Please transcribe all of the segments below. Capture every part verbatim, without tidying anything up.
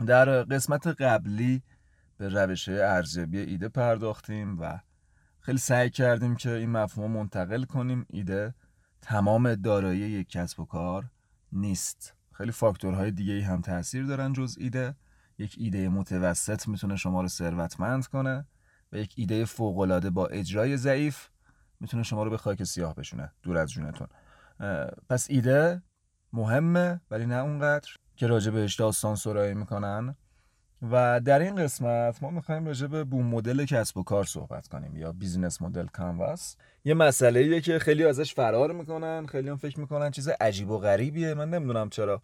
در قسمت قبلی به روش‌های ارزیابی ایده پرداختیم و خیلی سعی کردیم که این مفهوم منتقل کنیم. ایده تمام دارایی یک کسب و کار نیست. خیلی فاکتورهای دیگه‌ای هم تاثیر دارن جز ایده. یک ایده متوسط میتونه شما رو ثروتمند کنه و یک ایده فوق‌العاده با اجرای ضعیف میتونه شما رو به خاک سیاه بشونه، دور از جونتون. پس ایده مهمه ولی نه اونقدر که راجع بهش داستان سرایی میکنن. و در این قسمت ما میخوایم راجع به بوم مدل کسب و کار صحبت کنیم یا بیزینس مدل کانواس. یه مسئله‌ایه که خیلی ازش فرار میکنن، خیلی هم فکر میکنن چیز عجیب و غریبیه. من نمیدونم چرا.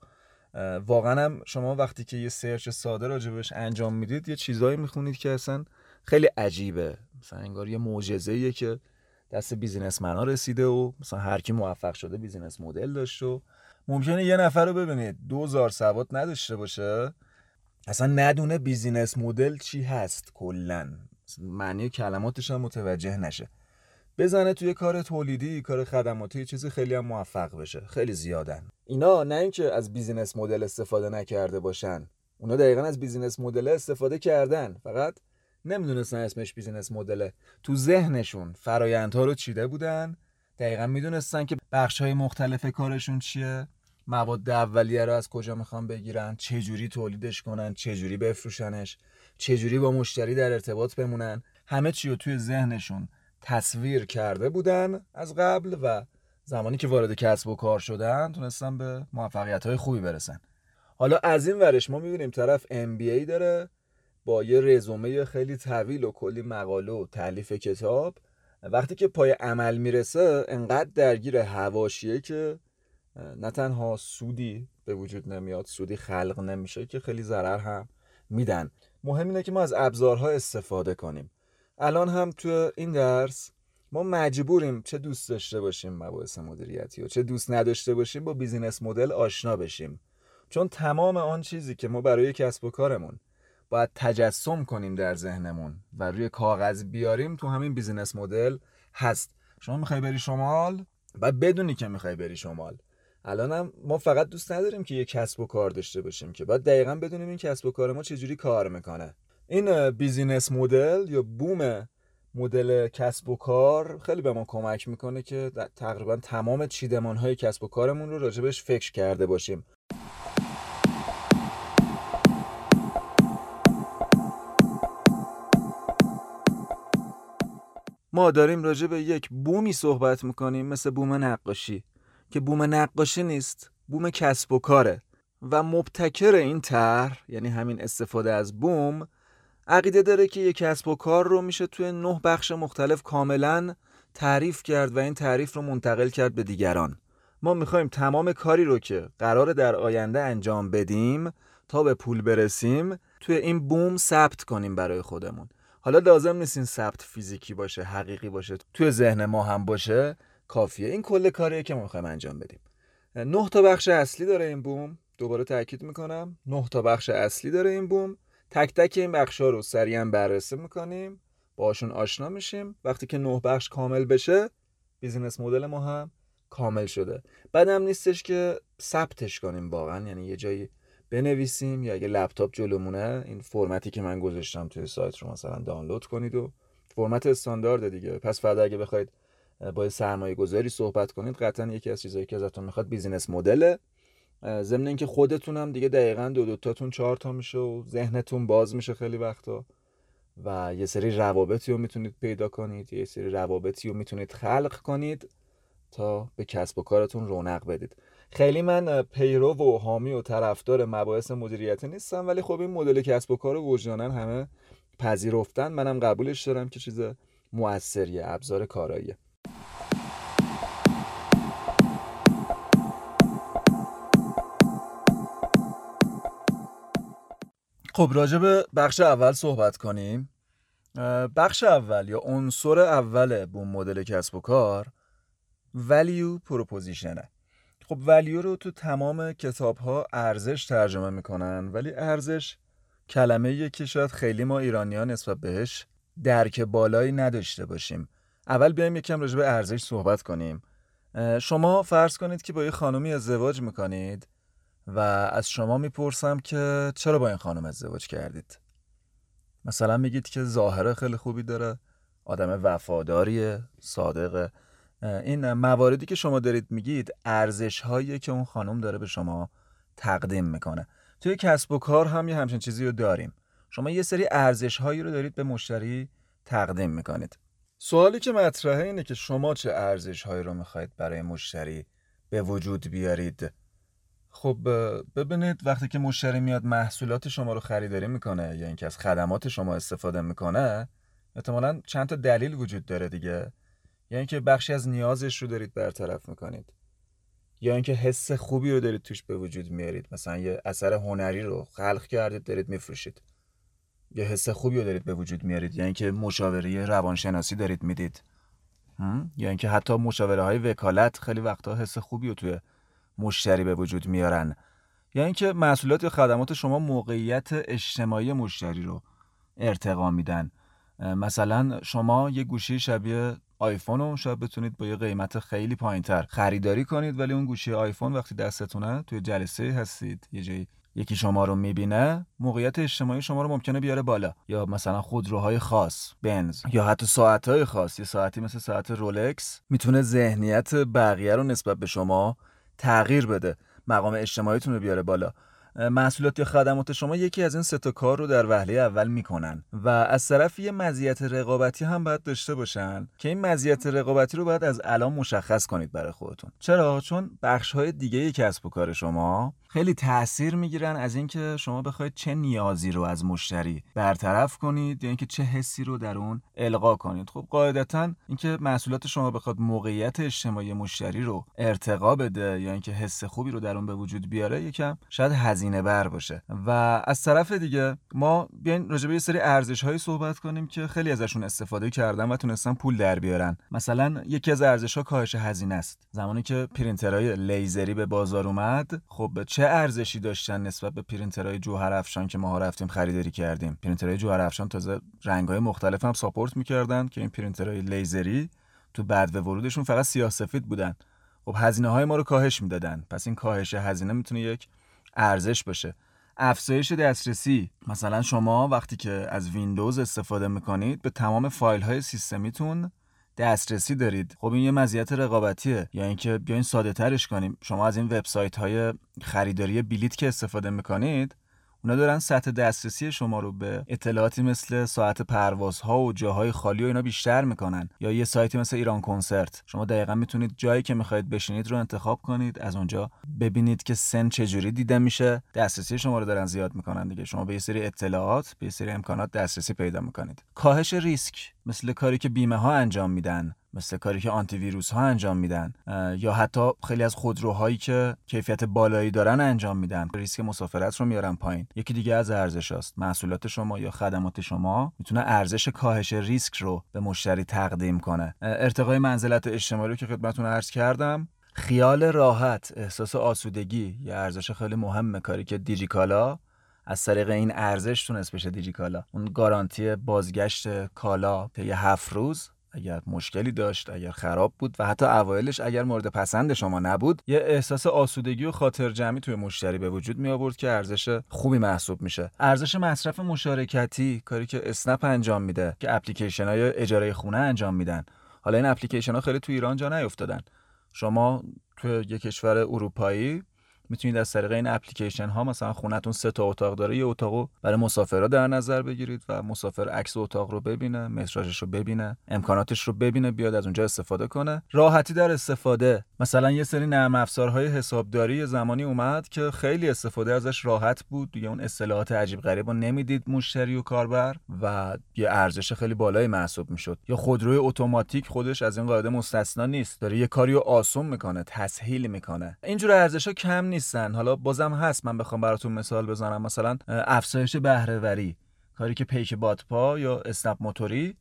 واقعا هم شما وقتی که یه سرچ ساده راجع بهش انجام میدید یه چیزایی میخونید که اصلا خیلی عجیبه. مثلا انگار یه معجزه‌ایه که دست بیزینسمن‌ها رسیده و مثلا هر کی موفق شده بیزینس مدل داشته و ممکنه یه نفر رو ببینید دوزار سواد نداشته باشه، اصلا ندونه بیزینس مدل چی هست، کلن معنی کلماتش هم متوجه نشه، بزنه توی کار تولیدی، کار خدماتی، یه چیزی خیلی هم موفق بشه. خیلی زیادن اینا. نه اینکه از بیزینس مدل استفاده نکرده باشن، اونا دقیقاً از بیزینس مدل استفاده کردن، فقط نمیدونستن اسمش بیزینس مدله. تو ذهنشون فرآیندها رو چیده بودن، دقیقاً میدونستن که بخش‌های مختلف کارشون چیه، مواد اولیه رو از کجا میخوان بگیرن، چه جوری تولیدش کنن، چه جوری بفروشنش، چه جوری با مشتری در ارتباط بمونن. همه چی رو توی ذهنشون تصویر کرده بودن از قبل و زمانی که وارد کسب و کار شدن تونستن به موفقیت‌های خوبی برسن. حالا از این ورش ما می‌بینیم طرف ام بی ای داره با یه رزومه خیلی طویل و کلی مقاله و تالیف کتاب. وقتی که پای عمل میرسه انقدر درگیر حواشیه که نه تنها سودی به وجود نمیاد، سودی خلق نمیشه، که خیلی ضرر هم میدن. مهم اینه که ما از ابزارها استفاده کنیم. الان هم تو این درس ما مجبوریم چه دوست داشته باشیم مباحث مدیریتی و چه دوست نداشته باشیم با بیزینس مدل آشنا بشیم، چون تمام آن چیزی که ما برای کسب و کارمون باید تجسم کنیم در ذهنمون و روی کاغذ بیاریم تو همین بیزینس مدل هست. شما میخوای بری شمال، باید بدونی که میخوای بری شمال. الانم ما فقط دوست نداریم که یه کسب و کار داشته باشیم، که باید دقیقاً بدونیم این کسب و کار ما چجوری کار میکنه. این بیزینس مدل یا بوم مدل کسب و کار خیلی به ما کمک میکنه که تقریبا تمام چیدمان‌های کسب و کارمون رو راجبش فکر کرده باشیم. ما داریم راجع به یک بومی صحبت میکنیم مثل بوم نقاشی، که بوم نقاشی نیست، بوم کسب و کاره. و مبتکر این طرح، یعنی همین استفاده از بوم، عقیده داره که یک کسب و کار رو میشه توی نه بخش مختلف کاملا تعریف کرد و این تعریف رو منتقل کرد به دیگران. ما میخوایم تمام کاری رو که قراره در آینده انجام بدیم تا به پول برسیم توی این بوم ثبت کنیم برای خودمون. حالا لازم نیست این ثبت فیزیکی باشه، حقیقی باشه، توی ذهن ما هم باشه، کافیه. این کل کاریه که ما میخوایم انجام بدیم. نه تا بخش اصلی داره این بوم. دوباره تاکید میکنم، نه تا بخش اصلی داره این بوم. تک تک این بخشا رو سریعا بررسی میکنیم، باهاشون آشنا میشیم. وقتی که نه بخش کامل بشه، بیزینس مدل ما هم کامل شده. بعدم نیستش که ثبتش کنیم واقعا، یعنی یه جایی بنویسیم یا اگه لپتاپ جلومونه این فرمتی که من گذاشتم توی سایت رو مثلا دانلود کنید و فرمت استاندارد دیگه. پس فردا اگه بخواید با سرمایه گذاری صحبت کنید، قطعا یکی از چیزایی که ازتون میخواد بیزینس مدله. ضمن اینکه خودتون هم دیگه دقیقاً دو دوتاتون چهار تا میشه و ذهنتون باز میشه خیلی وقتا و یه سری روابطی رو میتونید پیدا کنید، یه سری روابطی رو میتونید خلق کنید تا به کسب و کارتون رونق بدید. خیلی من پیرو و حامی و طرفدار مباحث مدیریتی نیستم، ولی خب این مدل کسب و کار وجدانن همه پذیرفتن، منم قبولش دارم که چیز موثریه، ابزار کاراییه. خب راجع به بخش اول صحبت کنیم. بخش اول یا عنصر اول بوم مدل کسب و کار value proposition. خب value رو تو تمام کتاب ها ارزش ترجمه میکنن، ولی ارزش کلمه یه که شاید خیلی ما ایرانی ها نسبت بهش درک بالایی نداشته باشیم. اول بیایم یکم راجع به ارزش صحبت کنیم. شما فرض کنید که با یه خانومی ازدواج میکنید و از شما میپرسم که چرا با این خانم ازدواج کردید. مثلا میگید که ظاهر خیلی خوبی داره، آدم وفاداریه، صادقه. این مواردی که شما دارید میگید ارزش هایی که اون خانم داره به شما تقدیم میکنه. توی کسب و کار هم یه همچین چیزی رو داریم. شما یه سری ارزش هایی رو دارید به مشتری تقدیم میکنید. سوالی که مطرحه اینه که شما چه ارزش هایی رو میخواید برای مشتری به وجود بیارید. خب ببینید، وقتی که مشتری میاد محصولات شما رو خریداری میکنه یا اینکه از خدمات شما استفاده میکنه، احتمالاً چند تا دلیل وجود داره دیگه. یا اینکه بخشی از نیازش رو دارید برطرف میکنید، یا اینکه حس خوبی رو دارید توش به وجود میارید، مثلا یه اثر هنری رو خلق کردید دارید میفروشید، یه حس خوبی رو دارید به وجود میارید، یا اینکه مشاوره روانشناسی دارید میدید، یا اینکه حتی مشاوره های وکالت خیلی وقتا حس خوبی رو توی مشتری به وجود میارن، یا اینکه محصولات یا خدمات شما موقعیت اجتماعی مشتری رو ارتقا میدن. مثلا شما یه گوشی شبیه آیفون رو شاید بتونید با یه قیمت خیلی پایینتر خریداری کنید، ولی اون گوشی آیفون وقتی دستتونه توی جلسه هستید یه جایی یکی شما رو میبینه، موقعیت اجتماعی شما رو ممکنه بیاره بالا. یا مثلا خودروهای خاص، بنز، یا حتی ساعتهای خاص، یه ساعتی مثل ساعت رولکس میتونه ذهنیت بقیه رو نسبت به شما تغییر بده، مقام اجتماعیتون رو بیاره بالا. محصولات یا خدمات شما یکی از این سه تا کار رو در وهله اول میکنن و از طرف یه مزیت رقابتی هم باید داشته باشن که این مزیت رقابتی رو باید از الان مشخص کنید برای خودتون. چرا؟ چون بخش‌های دیگه کسب و کار شما خیلی تأثیر میگیرن از اینکه شما بخواید چه نیازی رو از مشتری برطرف کنید یا اینکه چه حسی رو در اون القا کنید. خب قاعدتاً اینکه محصولات شما بخواد موقعیت اجتماعی مشتری رو ارتقا بده یا اینکه حس خوبی رو در اون به وجود بیاره، یکم شاید هزینه بر باشه. و از طرف دیگه ما بیاین راجع به یه سری ارزش‌هایی صحبت کنیم که خیلی ازشون استفاده کردن و تونستن پول در بیارن. مثلا یکی از ارزش‌ها کاهش هزینه است. زمانی که پرینترهای لیزری به بازار اومد، خب چه ارزشی داشتن نسبت به پرینترهای جوهر افشان که ما رفتیم خریداری کردیم؟ پرینترهای جوهر افشان تازه رنگ‌های مختلف هم ساپورت می‌کردن که این پرینترهای لیزری تو بعد ورودشون فقط سیاه سفید بودن. خب هزینه‌های ما رو کاهش میدادن. پس این کاهش هزینه میتونه یک ارزش باشه. افزایش دسترسی، مثلا شما وقتی که از ویندوز استفاده میکنید به تمام فایل های سیستمیتون دسترسی دارید. خب این یه مزیت رقابتیه. یا اینکه بیاین ساده ترش کنیم، شما از این وبسایت های خریداری بلیط که استفاده میکنید، اونا دارن سطح دسترسی شما رو به اطلاعاتی مثل ساعت پروازها و جاهای خالی و اینا بیشتر میکنن. یا یه سایتی مثل ایران کنسرت، شما دقیقاً میتونید جایی که میخواید بشینید رو انتخاب کنید، از اونجا ببینید که سن چجوری دیده میشه، دسترسی شما رو دارن زیاد میکنن دیگه. شما به یه سری اطلاعات، به یه سری امکانات دسترسی پیدا میکنید. کاهش ریسک، مثل کاری که بیمه ها انجام میدن، مثل کاری که آنتی ویروس ها انجام میدن، یا حتی خیلی از خودروهایی که کیفیت بالایی دارن انجام میدن، ریسک مسافرت رو میارن پایین. یکی دیگه از ارزشاست. محصولات شما یا خدمات شما میتونه ارزش کاهش ریسک رو به مشتری تقدیم کنه. ارتقای منزلت اجتماعی رو که خدمتتون عرض کردم. خیال راحت، احساس آسودگی، یه ارزش خیلی مهمه. کاری که دیجیکالا از طریق این ارزش تونست بشه دیجیکالا. اون گارانتی بازگشت کالا تا یه هفت روز اگر مشکلی داشت، اگر خراب بود و حتی اوایلش اگر مورد پسند شما نبود، یه احساس آسودگی و خاطر جمعی توی مشتری به وجود می آورد که ارزش خوبی محسوب میشه. ارزش مصرف مشارکتی، کاری که اسنپ انجام میده، که اپلیکیشن‌های اجاره خونه انجام میدن. حالا این اپلیکیشن‌ها خیلی تو ایران جا نیافتادن. شما توی یک کشور اروپایی میتونید از طریق این اپلیکیشن ها، مثلا خونتون سه تا اتاق داره، یه اتاقو برای مسافرها در نظر بگیرید و مسافر عکس اتاق رو ببینه، متراژش رو ببینه، امکاناتش رو ببینه، بیاد از اونجا استفاده کنه. راحتی در استفاده، مثلا یه سری نرم افزارهای حسابداری زمانی اومد که خیلی استفاده ازش راحت بود، دیگه اون اصطلاحات عجیب غریب رو نمیدید مشتری و کاربر و یه ارزش خیلی بالایی محسوب میشد. یا خودروی اتوماتیک خودش از این قاعده مستثنا نیست، داره یه کاریو آسون میکنه، تسهیل میکنه. اینجور ارزشا کم نیستن. حالا بازم هست، من بخوام براتون مثال بزنم، مثلا افزایش بهره وری، کاری که پیک بادپا یا اسنپ موتوری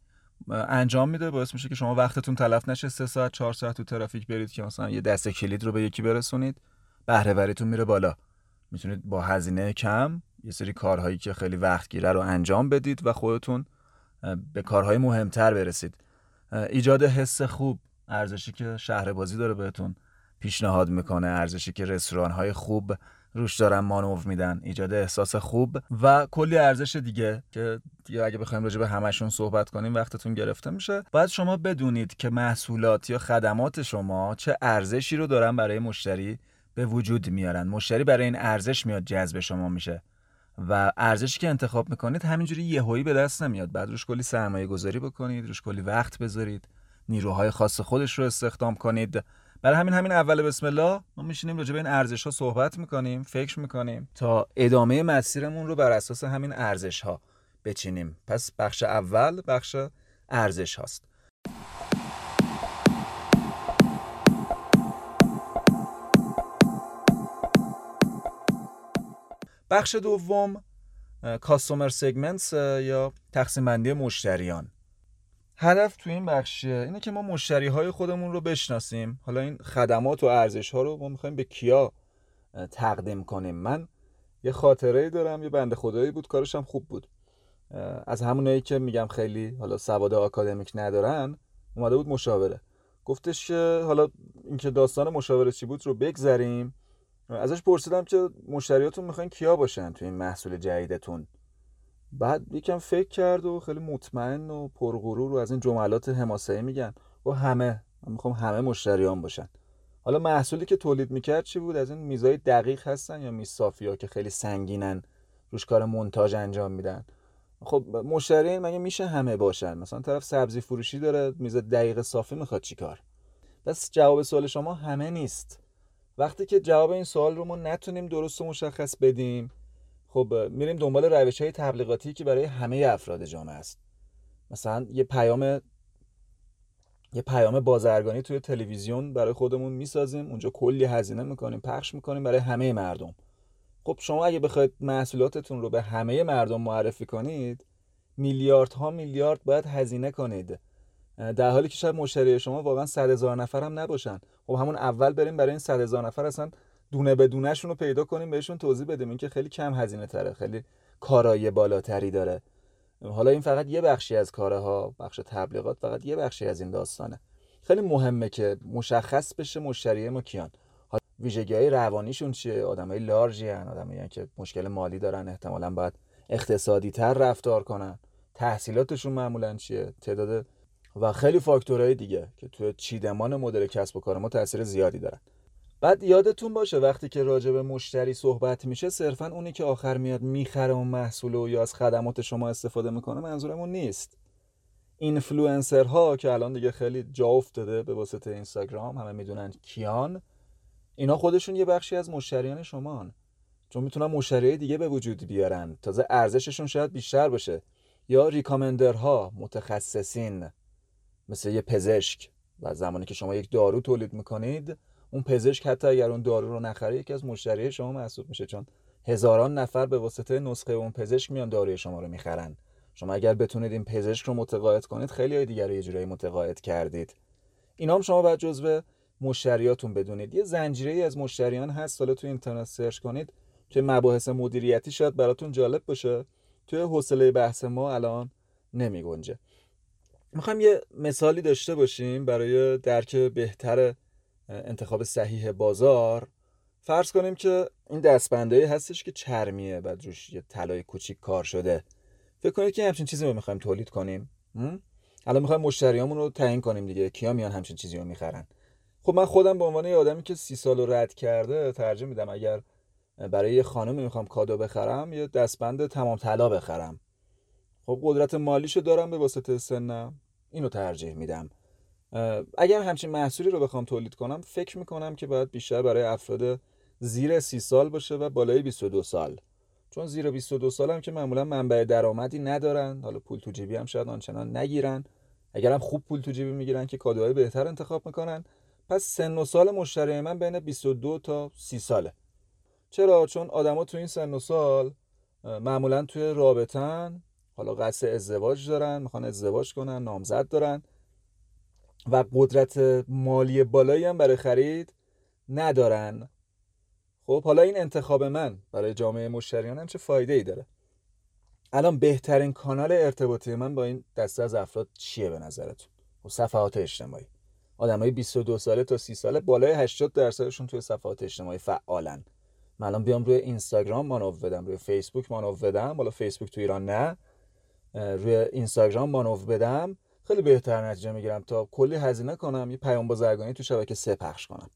انجام میده، باعث میشه که شما وقتتون تلف نشه، سه ساعت چهار ساعت تو ترافیک برید که مثلا یه دسته کلید رو به یکی برسونید، بهره وریتون میره بالا. میتونید با هزینه کم یه سری کارهایی که خیلی وقت گیره رو انجام بدید و خودتون به کارهای مهمتر برسید. ایجاد حس خوب، ارزشی که شهربازی داره بهتون پیشنهاد میکنه، ارزشی که رستوران‌های خوب روش دارن مانور میدن، ایجاد احساس خوب و کلی ارزش دیگه که دیگه اگه بخوایم راجع به همشون صحبت کنیم وقتتون گرفته میشه. باید شما بدونید که محصولات یا خدمات شما چه ارزشی رو دارن برای مشتری به وجود میارن. مشتری برای این ارزش میاد جذب شما میشه و ارزشی که انتخاب میکنید همینجوری یهویی به دست نمیاد. بعد روش کلی سرمایه گذاری بکنید، روش کلی وقت بذارید، نیروهای خاص خودش رو استخدام کنید. برای همین همین اول بسم الله ما میشینیم راجع به این ارزش ها صحبت میکنیم، فکر میکنیم تا ادامه مسیرمون رو بر اساس همین ارزش ها بچینیم. پس بخش اول بخش ارزش هاست. بخش دوم کاستومر سگمنتس یا تقسیم بندی مشتریان. هدف تو این بخش اینه که ما مشتری های خودمون رو بشناسیم. حالا این خدمات و ارزش ها رو ما میخوایم به کیا تقدیم کنیم. من یه خاطره دارم، یه بنده خدایی بود کارش هم خوب بود، از همونایی که میگم خیلی حالا سواد آکادمیک ندارن، اومده بود مشاوره. گفتش که حالا اینکه داستان مشاوره چی بود رو بگذریم. ازش پرسیدم که مشتریاتون میخواین کیا باشن تو این محصول جدیدتون. بعد یکم فکر کرد و خیلی مطمئن و پرغرور و از این جملات حماسه‌ای میگن و همه من میخوام همه مشتریان باشن. حالا محصولی که تولید میکرد چی بود؟ از این میزای دقیق هستن یا میز صافی‌ها که خیلی سنگینن روش کار مونتاژ انجام میدن؟ خب مشتری مگه میشه همه باشن؟ مثلا طرف سبزی فروشی داره میز دقیق صافی میخواد چیکار؟ بس جواب سوال شما همه نیست. وقتی که جواب این سوال رو ما نتونیم درست و مشخص بدیم، خب میریم دنبال روش‌های تبلیغاتی که برای همه افراد جامعه است. مثلا یه پیام یه پیام بازرگانی توی تلویزیون برای خودمون میسازیم، اونجا کلی هزینه میکنیم، پخش میکنیم برای همه مردم. خب شما اگه بخواید محصولاتتون رو به همه مردم معرفی کنید، میلیاردها میلیارد باید هزینه کنید، در حالی که شاید مشتری شما واقعا صد هزار نفر هم نباشن. خب همون اول بریم برای این صد هزار نفر اصلا دونه به دونه شون رو پیدا کنیم، بهشون توضیح بدیم این که خیلی کم هزینه تره، خیلی کارایی بالاتری داره. حالا این فقط یه بخشی از کارها، بخش تبلیغات فقط یه بخشی از این داستانه. خیلی مهمه که مشخص بشه مشتری ما کیان، ویژگی‌های روانیشون چیه، آدمای لارجی ان، آدمایی که مشکل مالی دارن، احتمالاً باید اقتصادی تر رفتار کنن، تحصیلاتشون معمولاً چیه، تعداد و خیلی فاکتورهای دیگه که توی چیدمان مدل کسب و کار ما تاثیر زیادی دارن. بعد یادتون باشه وقتی که راجع به مشتری صحبت میشه صرفاً اونی که آخر میاد میخره اون محصول و یا از خدمات شما استفاده میکنه منظورمون نیست. اینفلوئنسرها که الان دیگه خیلی جا افتاده به واسطه اینستاگرام، همه میدونن کیان، اینا خودشون یه بخشی از مشتریان شمان، چون میتونن مشتری دیگه به وجود بیارن، تازه ارزششون شاید بیشتر باشه. یا ریکامندرها، متخصصین مثل یه پزشک، و زمانی که شما یک دارو تولید میکنید، اون پزشک حتی اگر اون دارو رو نخره یکی از مشتری شما محسوب میشه، چون هزاران نفر به واسطه نسخه اون پزشک میان داروی شما رو میخرن. شما اگر بتونید این پزشک رو متقاعد کنید، خیلی های دیگر رو یه جورایی متقاعد کردید. اینا هم شما باید جزو مشتریاتون بدونید. یه زنجیره‌ای از مشتریان هست، حالا تو اینترنت سرچ کنید، توی مباحث مدیریتی شاید براتون جالب باشه، توی حوصله بحث ما الان نمیگنجه. میخوایم یه مثالی داشته باشیم برای درک بهتر انتخاب صحیح بازار. فرض کنیم که این دستبنده‌ای هستش که چرمیه، بعد روش یه طلای کوچیک کار شده. فکر کنید که همچین چیزی رو میخوایم تولید کنیم. الان میخوایم مشتریامون رو تعیین کنیم دیگه، کیا میان همچین چیزی رو میخرن. خب من خودم به عنوان یه آدمی که سی سال رو رد کرده ترجیح میدم اگر برای یه خانمی میخوام کادو بخرم یه دستبند تمام طلا بخرم. خب قدرت مالیشو دارم به واسطه سنم، اینو ترجیح میدم. اگر همچین محصولی رو بخوام تولید کنم فکر میکنم که باید بیشتر برای افراد زیر سی سال باشه و بالای بیست و دو سال، چون زیر بیست و دو سال هم که معمولا منبع درآمدی ندارن، حالا پول تو جیبی هم شاید آنچنان نگیرن، اگرم خوب پول تو جیبی میگیرن که کادوهای بهتر انتخاب میکنن. پس سن و سال مشتری من بین بیست و دو تا سی ساله. چرا؟ چون آدما تو این سن و سال معمولا توی رابطن، حالا قصد ازدواج دارن، میخوان ازدواج کنن، نامزد دارن و قدرت مالی بالایی هم برای خرید ندارن. خب حالا این انتخاب من برای جامعه مشتریانم چه فایده ای داره؟ الان بهترین کانال ارتباطی من با این دسته از افراد چیه به نظرتون؟ خب صفحات اجتماعی. آدمای بیست و دو ساله تا سی ساله بالای هشتاد درصدشون توی صفحات اجتماعی فعالن من الان بیام روی اینستاگرام مانور بدم، روی فیسبوک مانور بدم، حالا فیسبوک تو ایران نه، روی اینستاگرام مانور بدم، خیلی بهتر نتیجه میگیرم تا کلی هزینه کنم یه پیام بازرگانی تو شبکه سه پخش کنم.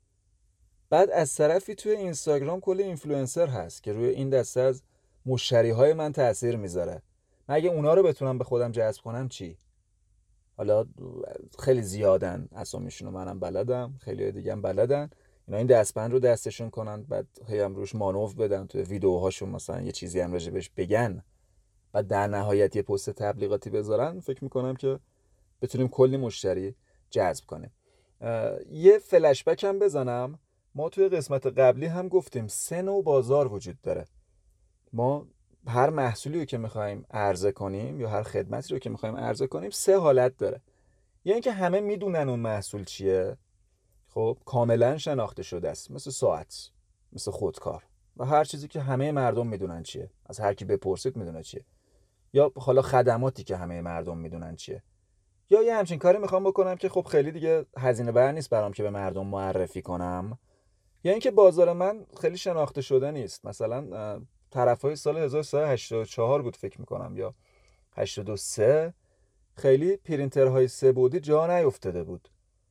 بعد از طرفی توی اینستاگرام کلی اینفلوئنسر هست که روی این دسته از مشتریهای من تأثیر میذاره. من اگه اونا رو بتونم به خودم جذب کنم چی؟ حالا خیلی زیادن، اسامیشون رو منم بلدم، خیلی دیگه هم بلدن، اینا این دستبند رو دستشون کنن، بعد هی هم روش مانور بدن، توی ویدیوهاشون مثلا یه چیزی هم راجبش بگن، بعد در نهایت یه پست تبلیغاتی بذارن. فکر میکنم که بتونیم کلی مشتری جذب کنیم. یه فلش بک هم بزنم، ما توی قسمت قبلی هم گفتیم سه نوع بازار وجود داره. ما هر محصولی رو که میخوایم عرضه کنیم یا هر خدمتی رو که میخوایم عرضه کنیم سه حالت داره. یعنی که همه میدونن اون محصول چیه، خب کاملا شناخته شده است، مثل ساعت، مثل خودکار و هر چیزی که همه مردم میدونن چیه، از هر کی بپرسید میدونه چیه، یا حالا خدماتی که همه مردم میدونن چیه. یا یه همچین کاری میخوام بکنم که خب خیلی دیگه هزینه بر نیست برام که به مردم معرفی کنم، یا اینکه بازار من خیلی شناخته شده نیست. مثلا طرفای سال هزار و سیصد و هشتاد و چهار بود فکر میکنم یا هشتاد و سه، خیلی پرینترهای سه بعدی جا نیفتاده بود.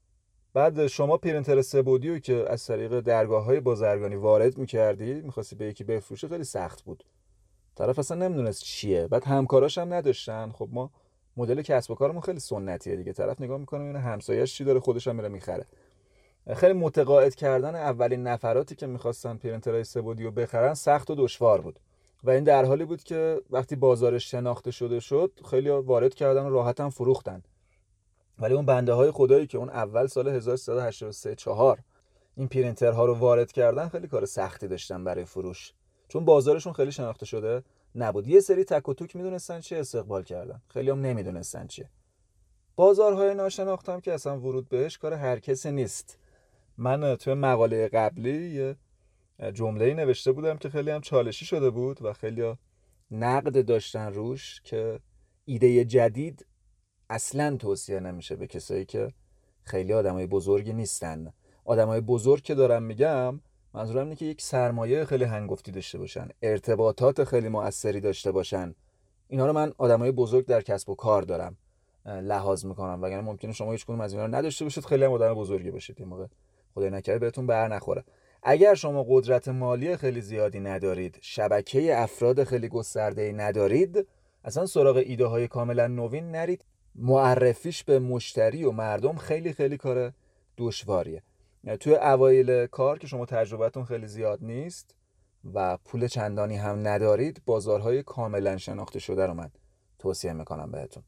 بعد شما پرینتر سه بعدی رو که از طریق درگاه‌های بازرگانی وارد می‌کردی، می‌خواستی به یکی بفروشی، خیلی سخت بود. طرف اصلا نمیدونست چیه، بعد همکاراش هم نداشتن. خب ما مدل کسب و کارمون خیلی سنتیه دیگه، طرف نگاه میکنه اینه همسایه‌اش چی داره، خودش هم میره میخره. خیلی متقاعد کردن اولین نفراتی که میخواستن پرینترهای سه بعدی رو بخرن سخت و دشوار بود و این در حالی بود که وقتی بازارش شناخته شده شد خیلی وارد کردن و راحتاً فروختن. ولی اون بنده های خدایی که اون اول سال هزار و سیصد و هشتاد و سه چهار این پرینترها رو وارد کردن خیلی کار سختی داشتن برای فروش، چون بازارشون خیلی شناخته شده نبود. یه سری تک و توک میدونستن چه استقبال کردن، خیلی هم نمیدونستن چیه. بازارهای ناشناختم که اصلا ورود بهش کار هر کسی نیست. من توی مقاله قبلی یه جمله‌ای نوشته بودم که خیلی هم چالشی شده بود و خیلی نقد داشتن روش که ایده جدید اصلا توصیه نمیشه به کسایی که خیلی آدمای بزرگی نیستن. آدمای بزرگ که دارم میگم منظورم اینه که یک سرمایه خیلی هنگفتی داشته باشن، ارتباطات خیلی مؤثری داشته باشن. اینا رو من آدمای بزرگ در کسب و کار دارم لحاظ میکنم، وگرنه ممکنه شما هیچ کدوم از اینا رو نداشته باشید، خیلی هم آدم بزرگی باشید، این موقع خدای نکرده بهتون بر نخوره. اگر شما قدرت مالی خیلی زیادی ندارید، شبکه افراد خیلی گسترده‌ای ندارید، اصلا سراغ ایده های کاملا نوین نرید. معرفیش به مشتری و مردم خیلی خیلی کار دشواریه. توی اوایل کار که شما تجربتون خیلی زیاد نیست و پول چندانی هم ندارید، بازارهای کاملا شناخته شده رو من توصیه میکنم بهتون.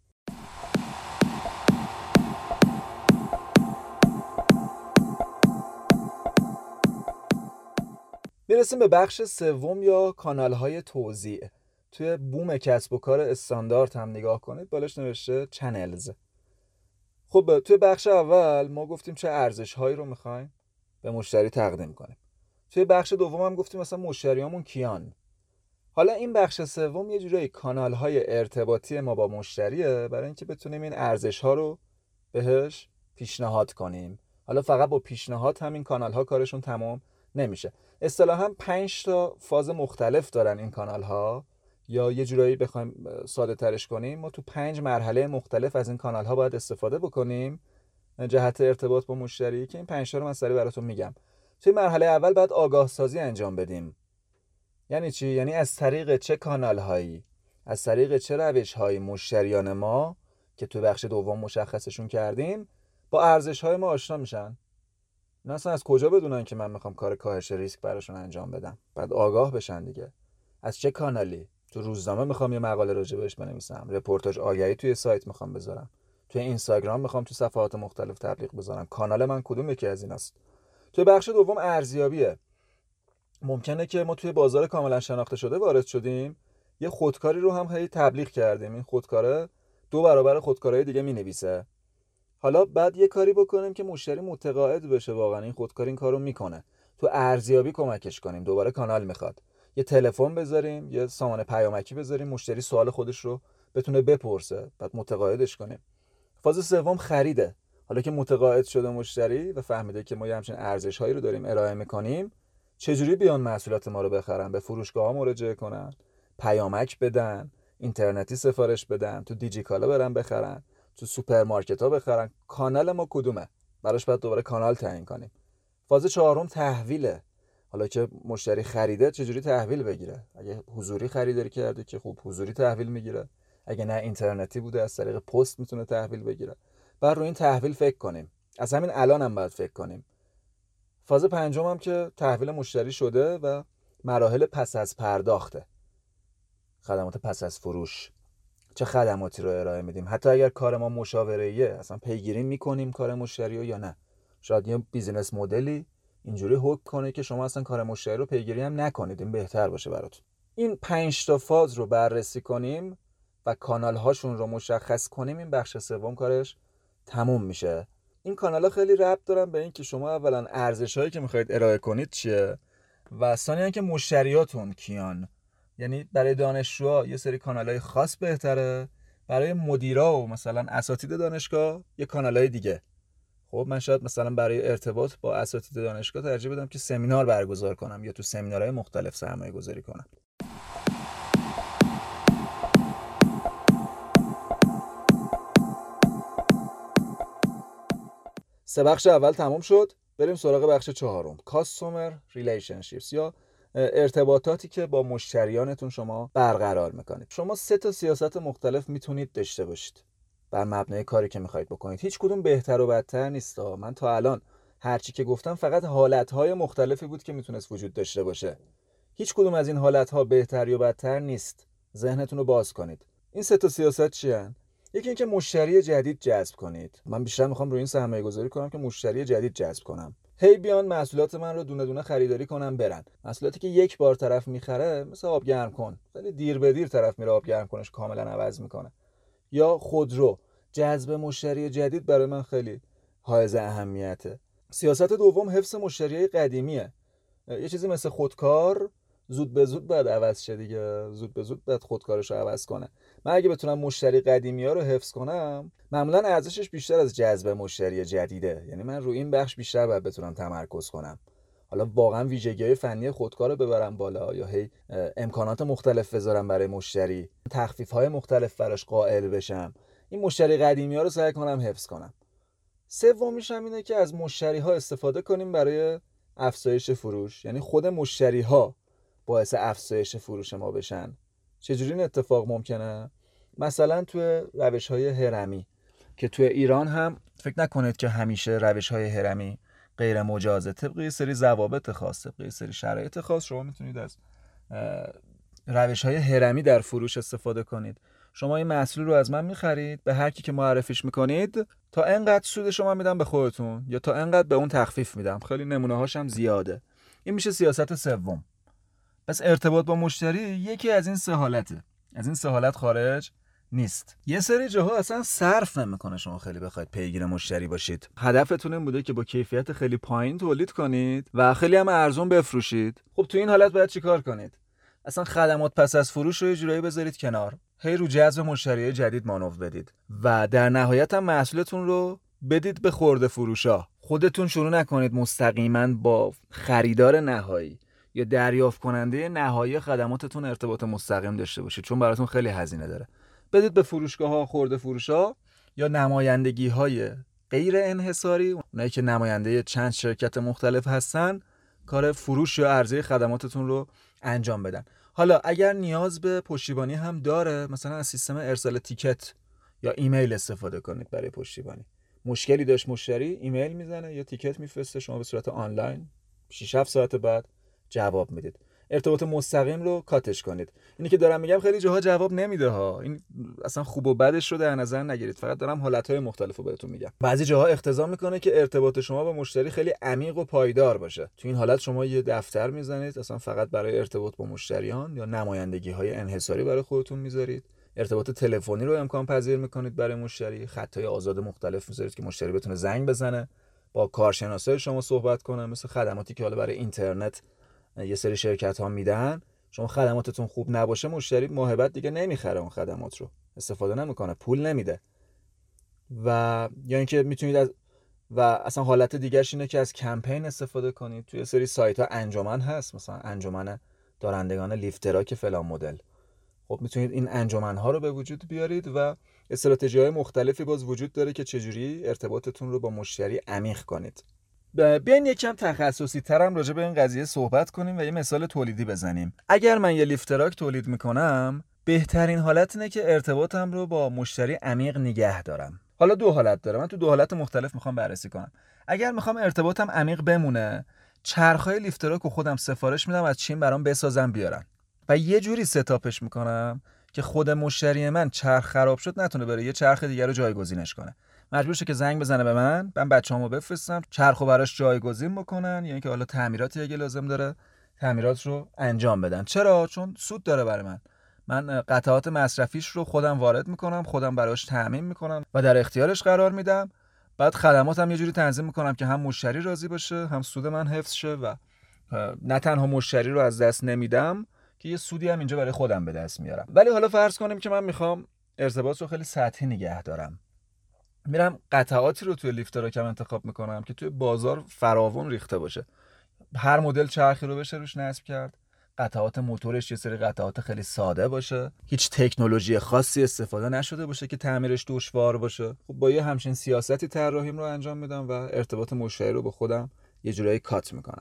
میرسیم به بخش سوم یا کانال‌های توزیع. توی بوم کسب و کار استاندارد هم نگاه کنید، بالاش نوشته چنلز. خب توی بخش اول ما گفتیم چه ارزش‌هایی رو می‌خوایم به مشتری تقدیم کنیم. توی بخش دوم هم گفتیم مثلا مشتریامون کیان. حالا این بخش سوم یه جورایی کانال‌های ارتباطی ما با مشتریه، برای اینکه بتونیم این ارزش‌ها رو بهش پیشنهاد کنیم. حالا فقط با پیشنهاد همین کانال‌ها کارشون تمام نمیشه. اصطلاحاً پنج تا فاز مختلف دارن این کانال‌ها، یا یه جورایی بخوایم ساده ترش کنیم ما تو پنج مرحله مختلف از این کانال‌ها باید استفاده بکنیم جهت ارتباط با مشتری، که این پنج تا رو من سریع براتون میگم. توی مرحله اول باید آگاه سازی انجام بدیم. یعنی چی؟ یعنی از طریق چه کانال‌هایی، از طریق چه روش‌هایی مشتریان ما که تو بخش دوم مشخصشون کردیم با ارزش‌های ما آشنا میشن. نه اصلا از کجا بدونن که من میخوام کار کاهش ریسک براشون انجام بدم؟ بعد آگاه بشن دیگه. از چه کانالی؟ تو روزنامه میخوام یه مقاله راجع بهش بنویسم، رپورتاج آگهی توی سایت میخوام بذارم، توی اینستاگرام میخوام تو صفحات مختلف تبلیغ بذارم، کانال من کدوم یکی از ایناست؟ توی بخش دوم ارزیابیه. ممکنه که ما توی بازار کاملا شناخته شده وارد شدیم، یه خودکاری رو هم هی تبلیغ کردیم، این خودکاره دو برابر خودکارهای دیگه مینویسه. حالا بعد یه کاری بکنیم که مشتری متقاعد بشه واقعا این خودکار این کارو میکنه، تو ارزیابی کمکش کنیم. دوباره کانال میخواد، یه تلفن بذاریم، یه سامان پیامکی بذاریم، مشتری سوال خودش رو بتونه بپرسه، بعد متقاعدش کنیم. فاز سوم خریده. حالا که متقاعد شده مشتری و فهمیده که ما یه همچین ارزش‌هایی رو داریم ارائه میکنیم، چجوری بیان محصولات ما رو بخرن؟ به فروشگاه ها مراجعه کنن، پیامک بدن، اینترنتی سفارش بدن، تو دیجیکالا برن بخرن، تو سوپرمارکت ها بخرن. کانال ما کدومه؟ براش باید دوباره کانال تعیین کنیم. فاز چهارم تحویله. حالا که مشتری خریده چجوری تحویل بگیره؟ اگه حضوری خریداری کرده که خوب حضوری تحویل میگیره، اگه نه اینترنتی بوده از طریق پست میتونه تحویل بگیره. بعد روی این تحویل فکر کنیم، از همین الان هم باید فکر کنیم. فاز پنجم هم که تحویل مشتری شده و مراحل پس از پرداخته، خدمات پس از فروش. چه خدماتی رو ارائه میدیم؟ حتی اگر کار ما مشاوره‌ایه، اصلا پیگیری میکنیم کار مشتری رو یا نه؟ شاید یه بیزینس مدلی اینجوری هوک کنه که شما اصلا کار مشتری رو پیگیری هم نکنید، این بهتر باشه براتون. این پنج تا فاز رو بررسی کنیم و کانال هاشون رو مشخص کنیم، این بخش سوم کارش تموم میشه. این کانال ها خیلی ربط دارن به این که شما اولا ارزش هایی که میخواید ارائه کنید چیه و ثانیاً که مشتریاتون کیان. یعنی برای دانشجوها یه سری کانال های خاص بهتره، برای مدیرا و مثلا اساتید دانشگاه یه کانال های دیگه. خب من شاید مثلا برای ارتباط با اساتید دانشگاه ترجیح بدم که سمینار برگزار کنم یا تو سمینارهای مختلف سرمایه گذاری کنم. سه بخش اول تمام شد، بریم سراغ بخش چهارم، Customer Relationships یا ارتباطاتی که با مشتریانتون شما برقرار میکنید. شما سه تا سیاست مختلف میتونید داشته باشید بر مبنای کاری که میخواید بکنید. هیچ کدوم بهتر و بدتر نیست. من تا الان هرچی که گفتم فقط حالتهای مختلفی بود که میتونست وجود داشته باشه. هیچ کدوم از این حالتها بهتر یا بدتر نیست. ذهنتون رو باز کنید. این سه تا سیاست چی هن؟ یکی اینکه مشتری جدید جذب کنید. من بیشتر میخوام روی این سرمایه گذاری کنم که مشتری جدید جذب کنم. هی بیان محصولات من رو دونه دونه خریداری کنم برن. محصولاتی که یک بار طرف میخره، مثل آب گرم کن، ولی دیر به دیر طرف میره آب گرم کنش کاملا عوض میکنه. یا خودرو، جذب مشتری جدید برای من خیلی حائز اهمیته. سیاست دوم حفظ مشتری قدیمیه. یه چیزی مثل خودکار زود به زود باید عوض شه دیگه، زود به زود باید خودکارش رو عوض کنه. من اگه بتونم مشتری قدیمی ها رو حفظ کنم، معمولا ارزشش بیشتر از جذب مشتری جدیده. یعنی من روی این بخش بیشتر باید بتونم تمرکز کنم. حالا واقعا ویژگی‌های فنی خودکار رو ببرم بالا یا هی امکانات مختلف بذارم برای مشتری، تخفیف‌های مختلف براش قائل بشم، این مشتری قدیمی ها رو سعی کنم حفظ کنم. سومیش هم اینه که از مشتری ها استفاده کنیم برای افزایش فروش. یعنی خود مشتری ها باعث افزایش فروش ما بشن. چجوری این اتفاق ممکنه؟ مثلا توی روش های هرمی که توی ایران هم فکر نکنید که همیشه روش های هرمی غیر مجازه. طبق یه سری ضوابط خاص، طبق یه سری شرایط خاص شما میتونید از روش های هرمی در فروش استفاده کنید. شما این محصول رو از من میخرید، به هر کی که معرفیش میکنید تا اینقدر سود شما میدم به خودتون یا تا اینقدر به اون تخفیف میدم. خیلی نمونه هاش هم زیاده. این میشه سیاست سوم. پس ارتباط با مشتری یکی از این سه حالته، از این سه حالت خارج نیست. یه سری جاها اصلا صرف نمیکنه شما خیلی بخواید پیگیر مشتری باشید. هدفتون این بوده که با کیفیت خیلی پایین تولید کنید و خیلی هم ارزون بفروشید. خب تو این حالت باید چیکار کنید؟ اصلا خدمات پس از فروش رو یه جورایی بذارید کنار، هی رو جذب مشتری جدید مانور بدید و در نهایت هم محصولتون رو بدید به خرده فروشا. خودتون شروع نکنید مستقیما با خریدار نهایی یا دریافت کننده نهایی خدماتتون ارتباط مستقیم داشته باشید، چون براتون خیلی هزینه داره. بدید به فروشگاه‌ها، خرده فروشا یا نمایندگی‌های غیر انحصاری، اونایی که نماینده چند شرکت مختلف هستن، کار فروش یا عرضه خدماتتون رو انجام بدن. حالا اگر نیاز به پشتیبانی هم داره، مثلا از سیستم ارسال تیکت یا ایمیل استفاده کنید برای پشتیبانی. مشکلی داشت مشتری، ایمیل میزنه یا تیکت میفرسته، شما به صورت آنلاین شش هفت ساعت بعد جواب میدید. ارتباط مستقیم رو کاتش کنید. اینی که دارم میگم خیلی جاها جواب نمیده ها، این اصلا خوب و بدش رو در نظر نگیرید، فقط دارم حالتهای مختلف رو بهتون میگم. بعضی جاها اقتضا میکنه که ارتباط شما با مشتری خیلی عمیق و پایدار باشه. تو این حالت شما یه دفتر میزنید اصلا فقط برای ارتباط با مشتریان یا نمایندگی‌های انحصاری برای خودتون میذارید. ارتباط تلفنی رو امکان پذیر میکنید برای مشتری، خطهای آزاد مختلف میذارید که مشتری بتونه زنگ بزنه، با کارشناسای شما صحبت کنه، مثل خدماتی که حالا برای اینترنت یه سری شرکت ها میدن. شما خدماتتون خوب نباشه، مشتری ماهبت دیگه نمیخره اون خدمات رو، استفاده نمیکنه، پول نمیده. و یا اینکه میتونید از و اصلا حالت دیگرش اینه که از کمپین استفاده کنید. توی سری سایت ها انجمن هست، مثلا انجمن دارندگان لیفتراک فلان مدل. خب میتونید این انجمن ها رو به وجود بیارید و استراتژی های مختلفی باز وجود داره که چجوری ارتباطتون رو با مشتری عمیق کنید. بیاین یکم تخصصی ترم راجع به این قضیه صحبت کنیم و یه مثال تولیدی بزنیم. اگر من یه لیفتراک تولید میکنم، بهترین حالت اینه که ارتباطم رو با مشتری عمیق نگه دارم. حالا دو حالت داره، من تو دو حالت مختلف میخوام بررسی کنم. اگر میخوام ارتباطم عمیق بمونه، چرخهای لیفتراک رو خودم سفارش میدم از چین برام بسازن بیارن و یه جوری ستاپش میکنم که خود مشتری من چرخ خراب شد نتونه بره یه چرخ دیگر رو جایگزینش کنه. مجبور شه که زنگ بزنه به من، من بچه‌امو بفرستم چرخو براش جایگزین بکنن، یا اینکه حالا تعمیراتی اگه لازم داره تعمیرات رو انجام بدن. چرا؟ چون سود داره برای من. من قطعات مصرفیش رو خودم وارد میکنم، خودم براش تامین میکنم و در اختیارش قرار میدم. بعد خدماتم یه جوری تنظیم میکنم که هم مشتری راضی باشه، هم سود من حفظ شه و نه تنها مشتری رو از دست نمیدم که یه سودی هم اینجا برای خودم به دست میارم. ولی حالا فرض کنیم که من میخوام ارتباط رو خیلی سطحی نگه دارم. میرم قطعاتی رو توی لیفتراکم انتخاب میکنم که توی بازار فراوون ریخته باشه. هر مدل چرخی رو بشه روش نصب کرد. قطعات موتورش یه سری قطعات خیلی ساده باشه. هیچ تکنولوژی خاصی استفاده نشده باشه که تعمیرش دشوار باشه. خب با یه همچین سیاستی طراحیم رو انجام میدم و ارتباط مشتری رو با خودم یه جورایی کات میکنم.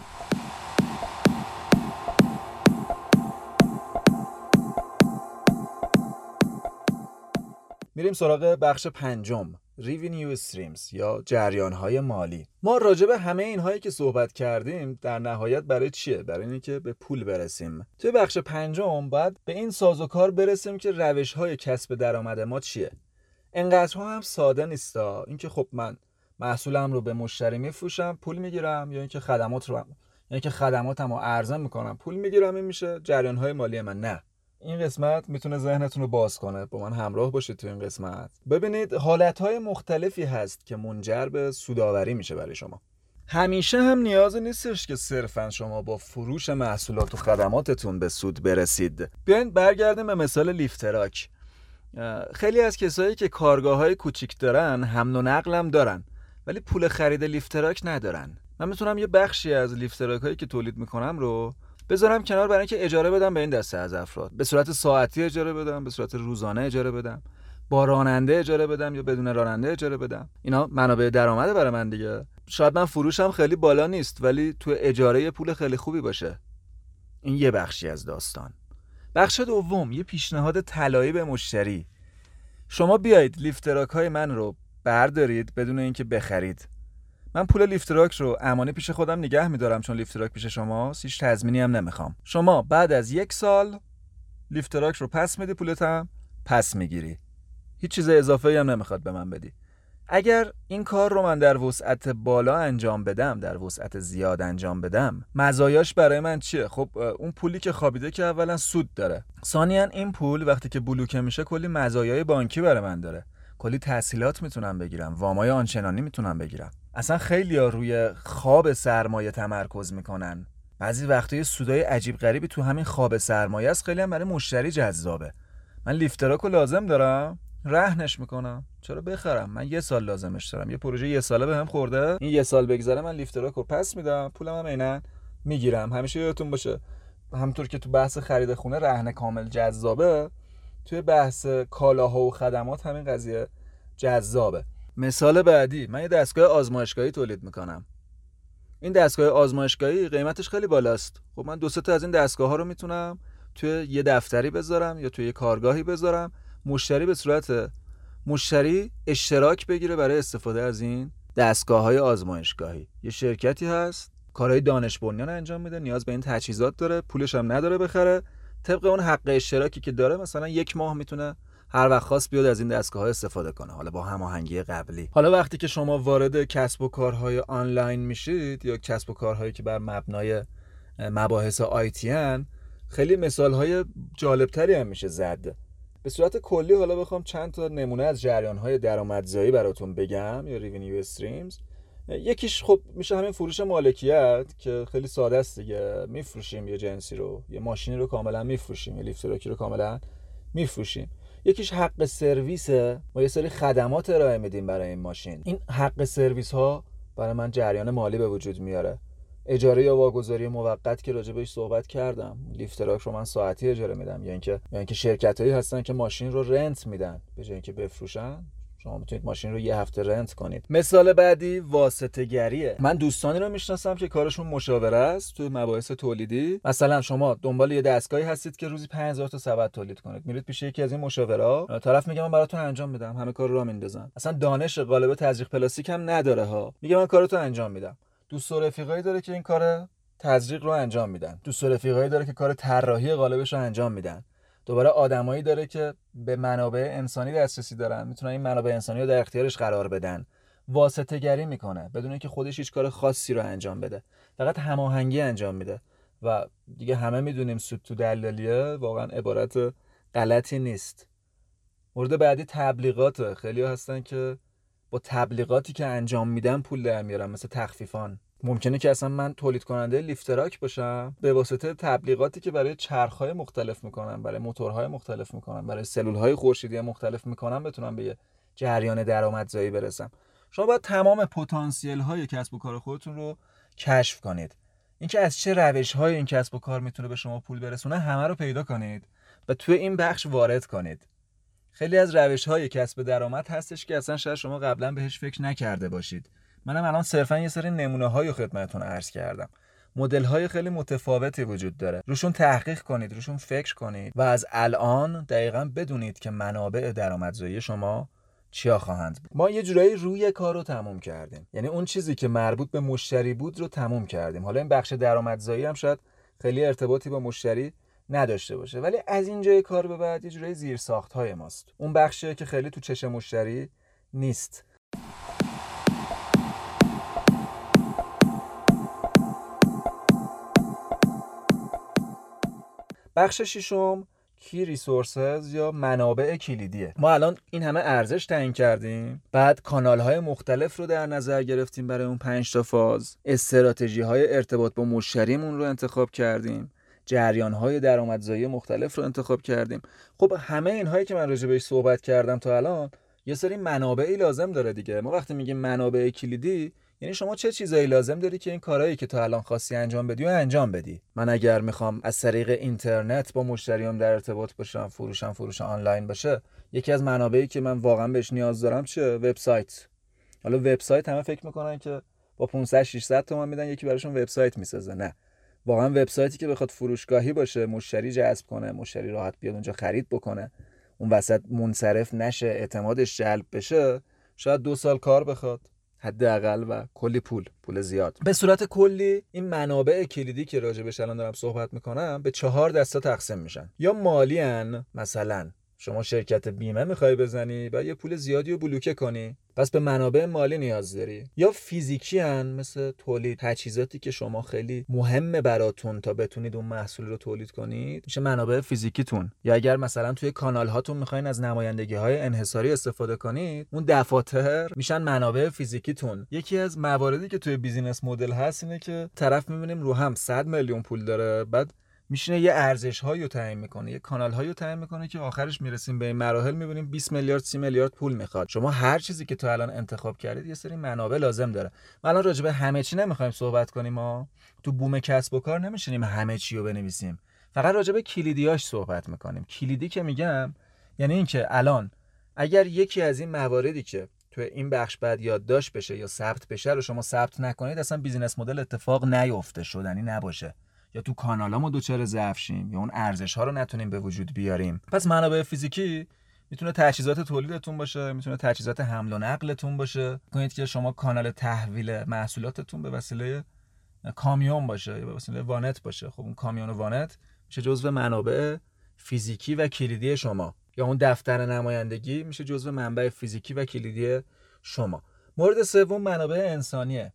میریم سراغ بخش پنجم، Revenue Streams یا جریان‌های مالی. ما راجع به همه اینهایی که صحبت کردیم در نهایت برای چیه؟ برای اینکه که به پول برسیم. توی بخش پنجم باید به این سازوکار برسیم که روش‌های کسب درآمد ما چیه. اینقدرها هم ساده نیستا. اینکه خب من محصولم رو به مشتری میفروشم، پول میگیرم، یا اینکه خدمات رو هم. یا اینکه خدماتمو ارزان میکنم، پول میگیرم، این میشه جریان‌های مالی من. نه. این قسمت میتونه ذهنتون رو باز کنه. با من همراه باشید تو این قسمت. ببینید حالتهای مختلفی هست که منجر به سودآوری میشه برای شما. همیشه هم نیازی نیستش که صرفاً شما با فروش محصولات و خدماتتون به سود برسید. بیاین برگردیم به مثال لیفتراک. خیلی از کسایی که کارگاه‌های کوچیک دارن، حمل و نقل هم دارن، ولی پول خرید لیفتراک ندارن. من میتونم یه بخشی از لیفتراکایی که تولید میکنم رو بذارم کنار برای اینکه اجاره بدم به این دسته از افراد. به صورت ساعتی اجاره بدم، به صورت روزانه اجاره بدم، با راننده اجاره بدم یا بدون راننده اجاره بدم. اینا منابع درآمد برای من دیگه. شاید من فروشم خیلی بالا نیست ولی تو اجاره پول خیلی خوبی باشه. این یه بخشی از داستان. بخش دوم، یه پیشنهاد طلایی به مشتری. شما بیایید لیفتراک‌های من رو بردارید بدون اینکه بخرید. من پول لیفتراک رو امانه پیش خودم نگه می‌دارم چون لیفتراک پیش شماست. هیچ تضمینی هم نمیخوام. شما بعد از یک سال لیفتراک رو پس میدی، پولت هم پس میگیری. هیچ چیز اضافه‌ای هم نمیخواد به من بدی. اگر این کار رو من در وسعت بالا انجام بدم، در وسعت زیاد انجام بدم، مزایاش برای من چیه؟ خب اون پولی که خوابیده که اولا سود داره. ثانیاً این پول وقتی که بلوکه میشه کلی مزایای بانکی برای من داره. کلی تسهیلات میتونم بگیرم، وامای آنچنانی میتونم بگیرم. اصلا خیلی‌ها روی خواب سرمایه تمرکز میکنن. بعضی وقتا یه سودای عجیب غریبی تو همین خواب سرمایه است، خیلی هم برای مشتری جذابه. من لیفتراکو لازم دارم، رهنش میکنم. چرا بخرم؟ من یه سال لازمش دارم. یه پروژه یه ساله بهم خورده، این یه سال بگذره من لیفتراکو پس میدم، پولم هم عیناً میگیرم. همیشه یادتون باشه همونطور که تو بحث خرید خونه رهن کامل جذابه، توی بحث کالاها و خدمات همین قضیه جذابه. مثال بعدی، من یه دستگاه آزمایشگاهی تولید میکنم. این دستگاه آزمایشگاهی قیمتش خیلی بالاست. خب من دو سه تا از این دستگاه‌ها رو میتونم توی یه دفتری بذارم یا توی یه کارگاهی بذارم، مشتری به صورت مشتری اشتراک بگیره برای استفاده از این دستگاه‌های آزمایشگاهی. یه شرکتی هست کارهای دانش بنیان انجام میده، نیاز به این تجهیزات داره، پولش هم نداره بخره. طبق اون حق اشتراکی که داره مثلا یک ماه میتونه هر وقت خواست بیاد از این دستگاه‌ها استفاده کنه، حالا با هماهنگی قبلی. حالا وقتی که شما وارد کسب و کارهای آنلاین میشید یا کسب و کارهایی که بر مبنای مباحث آیتی ان، خیلی مثال‌های جالب‌تری هم میشه زد. به صورت کلی حالا بخوام چند تا نمونه از جریان‌های درآمدزایی براتون بگم یا ریونیو استریمز. یکیش خب میشه همین فروش مالکیت که خیلی ساده است دیگه. میفروشیم یه جنسی رو، یه ماشینی رو کاملا میفروشیم، یه لیفتراکی رو کاملا میفروشیم. یکیش حق سرویسه، ما یه سری خدمات ارائه میدیم برای این ماشین. این حق سرویس ها برای من جریان مالی به وجود میاره. اجاره یا واگذاری موقت که راجع بهش صحبت کردم، لیفتراک رو من ساعتی اجاره میدم، یا اینکه یا اینکه شرکتایی هستن که ماشین رو رنت میدن به جای اینکه بفروشن، شما میتونید ماشین رو یه هفته رنت کنید. مثال بعدی واسطه گریه. من دوستانی رو میشناسم که کارشون مشاوره است تو مباحث تولیدی. مثلا شما دنبال یه دستگاهی هستید که روزی پنج هزار تا سبد تولید کنید، میرید پیش یکی از این مشاورا، طرف میگه من براتون انجام میدم، همه کار رو راه میندازن، اصلا دانش قالب تزریق پلاستیک هم نداره ها، میگه من کارتو انجام میدم. دوست و رفیقایی داره که این کار تزریق رو انجام میدن، دوست و رفیقایی داره که کار طراحی قالبش رو انجام میدن، دوباره آدمایی داره که به منابع انسانی دسترسی دارن، میتونن این منابع انسانی رو در اختیارش قرار بدن. واسطه گری میکنه بدون اینکه خودش هیچ کار خاصی رو انجام بده، فقط هماهنگی انجام میده. و دیگه همه میدونیم سود تو دلالیه واقعا عبارت غلطی نیست. مورد بعدی تبلیغاته. خیلی ها هستن که با تبلیغاتی که انجام میدن پول در میارن، مثل تخفیفان. ممکنه که اصلا من تولید کننده لیفتراک باشم، به واسطه تبلیغاتی که برای چرخ‌های مختلف میکنم، برای موتورهای مختلف میکنم، برای سلولهای خورشیدی مختلف میکنم، بتونم به یه جریان درآمدزایی برسم. شما باید تمام پتانسیل‌های کسب و کار خودتون رو کشف کنید. اینکه از چه روش‌های این کسب و کار میتونه به شما پول برسونه همه رو پیدا کنید و توی این بخش وارد کنید. خیلی از روش‌های کسب درآمد هستش که اصلا شاید شما قبلا بهش فکر نکرده باشید. منم الان صرفا یه سری نمونه‌های رو خدمتتون عرض کردم. مدل‌های خیلی متفاوتی وجود داره. روشون تحقیق کنید، روشون فکر کنید و از الان دقیقاً بدونید که منابع درآمدزایی شما چیا خواهند بود. ما یه جورایی روی کار رو تموم کردیم. یعنی اون چیزی که مربوط به مشتری بود رو تموم کردیم. حالا این بخش درآمدزایی هم شاید خیلی ارتباطی با مشتری نداشته باشه، ولی از اینجای کار به بعد یه جورایی زیرساخت‌های ماست. اون بخشیه که خیلی تو چشم مشتری نیست. بخش ششم کی ریسورسز یا منابع کلیدیه. ما الان این همه ارزش تعیین کردیم، بعد کانال‌های مختلف رو در نظر گرفتیم برای اون پنج تا فاز، استراتژی‌های ارتباط با مشتریمون رو انتخاب کردیم، جریان‌های درآمدزایی مختلف رو انتخاب کردیم. خب همه اینهایی که من راجع بهش صحبت کردم تا الان یه سری منابعی لازم داره دیگه. ما وقتی میگیم منابع کلیدی یعنی شما چه چیزایی لازم داری که این کارهایی که تا الان خواستی انجام بدی و انجام بدی. من اگر میخوام از طریق اینترنت با مشتریام در ارتباط باشم، فروشم فروش آنلاین باشه، یکی از منابعی که من واقعا بهش نیاز دارم چه؟ وبسایت. حالا وبسایت همه فکر میکنن که با پانصد ششصد تومان میدن یکی براشون وبسایت میسازه. نه، واقعا وبسایتی که بخواد فروشگاهی باشه، مشتری جذب کنه، مشتری راحت بیاد اونجا خرید بکنه، اون وسط منصرف نشه، اعتمادش جلب بشه، شاید دو سال کار بخواد حداقل و کلی پول پول زیاد. به صورت کلی این منابع کلیدی که راجع به الان دارم صحبت میکنم به چهار دسته تقسیم میشن. یا مالی ان، مثلا شما شرکت بیمه میخوای بزنی و یه پول زیادی رو بلوکه کنی، پس به منابع مالی نیاز داری. یا فیزیکی ان، مثل تولید تجهیزاتی که شما خیلی مهمه براتون تا بتونید اون محصول رو تولید کنید، میشه منابع فیزیکیتون. یا اگر مثلا توی کانال هاتون میخواین از نمایندگی های انحصاری استفاده کنید، اون دفاتر میشن منابع فیزیکیتون. یکی از مواردی که توی بیزینس مدل هست اینه که طرف میبینیم رو هم صد میلیون پول داره، بعد میشینه یه ارزش‌هایی رو تعیین میکنه، یه کانال‌هایی رو تعیین میکنه که آخرش میرسیم به این مراحل میبینیم بیست میلیارد سی میلیارد پول میخواد. شما هر چیزی که تا الان انتخاب کردید یه سری منابع لازم داره. ما الان راجع به همه چی نمیخوایم صحبت کنیم، ما تو بوم کسب و کار نمیشینیم همه چی رو بنویسیم، فقط راجع به کلیدیاش صحبت میکنیم. کلیدی که میگم یعنی این که الان اگر یکی از این مواردی که تو این بخش بعد یادداشت بشه یا ثبت بشه رو شما ثبت نکنید، اصلا بیزینس مدل اتفاق نیفته، شدنی نباشه، یا تو کانالامو دوچار ضعف شیم یا اون ارزش ها رو نتونیم به وجود بیاریم. پس منابع فیزیکی میتونه تجهیزات تولیدتون باشه، میتونه تجهیزات حمل و نقلتون باشه. کنید که شما کانال تحویل محصولاتتون به وسیله کامیون باشه یا به وسیله وانت باشه. خب اون کامیون و وانت میشه جزو منابع فیزیکی و کلیدی شما. یا اون دفتر نمایندگی میشه جزو منبع فیزیکی و کلیدی شما. مورد سوم منابع انسانیه.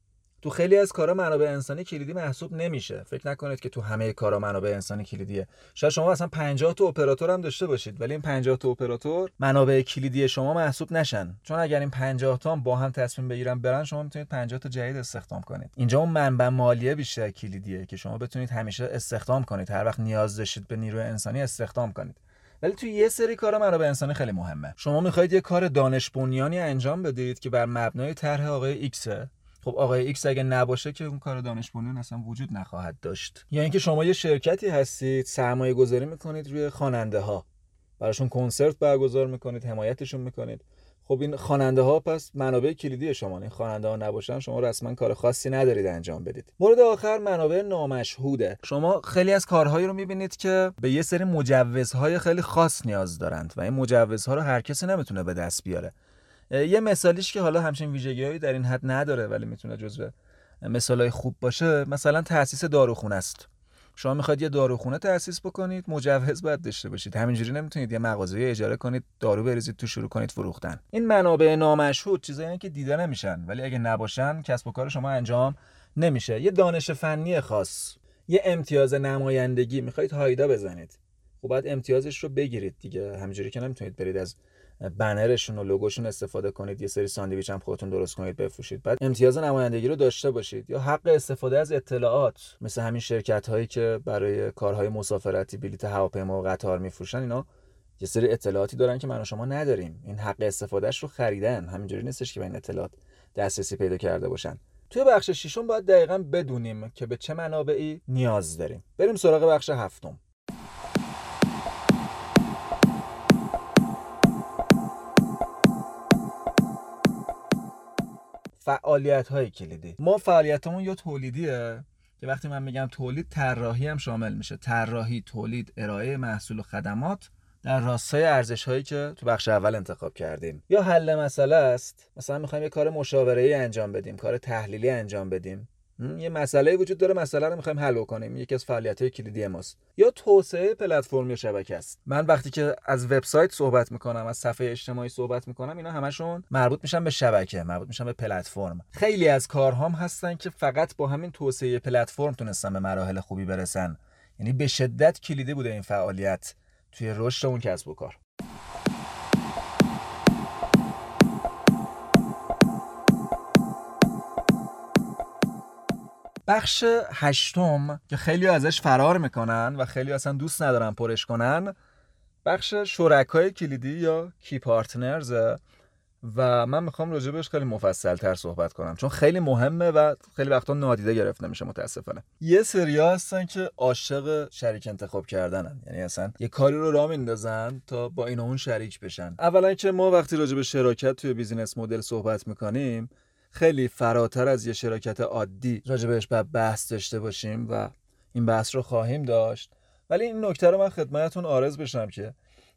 تو خیلی از کارا منابع انسانی کلیدی محسوب نمیشه. فکر نکنید که تو همه کارا منابع انسانی کلیدیه. شاید شما اصلا پنجاه تا اپراتور هم داشته باشید ولی این پنجاه تا اپراتور منابع کلیدی شما محسوب نشن، چون اگر این پنجاه تا هم با هم تصمیم بگیرن برن شما میتونید پنجاه تا جدید استخدام کنید. اینجا اون منبع مالیه بیشتر کلیدیه که شما بتونید همیشه استخدام کنید، هر وقت نیاز داشتید به نیروی انسانی استخدام کنید. ولی توی یه سری کارا منابع انسانی خیلی مهمه. شما میخواید یه کار دانش بنیانی انجام بدید که بر مبنای طرح آقای ایکسه. خب آقای ایکس اگه نباشه که اون کار دانش بنیان اصلا وجود نخواهد داشت. یا اینکه شما یه شرکتی هستید، سرمایه گذاری میکنید روی خواننده ها، براشون کنسرت برگزار میکنید، حمایتشون میکنید. خب این خواننده ها پس منابع کلیدی شما. این خواننده ها نباشن شما رسما کار خاصی ندارید انجام بدید. مورد آخر منابع نامشهوده. شما خیلی از کارهایی رو میبینید که به یه سری مجوزهای خیلی خاص نیاز دارند و این مجوزها رو هر کسی نمیتونه به دست بیاره. یه مثالیش که حالا همچین ویژگی‌هایی در این حد نداره ولی میتونه جزو مثالای خوب باشه، مثلا تأسیس داروخونه است. شما میخواید یه داروخونه تأسیس بکنید، مجوز باید داشته باشید. همینجوری نمیتونید یه مغازه اجاره کنید، دارو بریزید تو شروع کنید فروختن. این منابع نامشهود چیزایی که دیده نمیشن ولی اگه نباشن کسب و کار شما انجام نمیشه. یه دانش فنی خاص، یه امتیاز نمایندگی میخواید هایدا بزنید، خب باید امتیازش رو بگیرید دیگه. همینجوری که نمیتونید برید از بنرشون و لوگوشون استفاده کنید، یه سری ساندویچ هم خودتون درست کنید بفروشید. بعد امتیاز نمایندگی رو داشته باشید. یا حق استفاده از اطلاعات، مثل همین شرکت هایی که برای کارهای مسافرتی بلیط هواپیما و قطار میفروشن، اینا یه سری اطلاعاتی دارن که من و شما نداریم. این حق استفادهش رو خریدن، همینجوری نیستش که به این اطلاعات دسترسی پیدا کرده باشن. توی بخش ششم باید دقیقاً بدونیم که به چه منابعی نیاز داریم. بریم سراغ بخش هفتم. فعالیت‌های کلیدی. ما فعالیتمون یا تولیدیه که وقتی من میگم تولید، طراحی هم شامل میشه. طراحی، تولید، ارائه محصول و خدمات در راستای ارزش‌هایی که تو بخش اول انتخاب کردیم. یا حل مسئله است، مثلا می‌خوایم یه کار مشاوره‌ای انجام بدیم، کار تحلیلی انجام بدیم. یه مسئله وجود داره، مسئله رو می‌خوایم حل کنیم، یکی از فعالیت‌های کلیدی ماست. یا توسعه پلتفرم یا شبکه است. من وقتی که از وبسایت صحبت می‌کنم، از صفحه اجتماعی صحبت می‌کنم، اینا همشون مربوط میشن به شبکه، مربوط میشن به پلتفرم. خیلی از کارهام هستن که فقط با همین توسعه پلتفرم تونستن به مراحل خوبی برسن. یعنی به شدت کلیدی بوده این فعالیت توی رشد اون کسب و کار. بخش هشتم که خیلی ازش فرار میکنن و خیلی اصلا دوست ندارن پرش کنن، بخش شرکای کلیدی یا کی پارتنرز و من میخوام راجبش خیلی مفصل تر صحبت کنم چون خیلی مهمه و خیلی وقتا نادیده گرفته میشه متاسفانه. یه سریا هستن که عاشق شریک انتخاب کردنن، یعنی اصلا یه کاری رو راه میندازن تا با این اون شریک بشن. اولا که ما وقتی راجب شراکت توی بیزینس مدل صحبت میکنیم خیلی فراتر از یه شراکت عادی راجبش باید بحث داشته باشیم و این بحث رو خواهیم داشت. ولی این نکته رو من خدمتتون عرض بشم که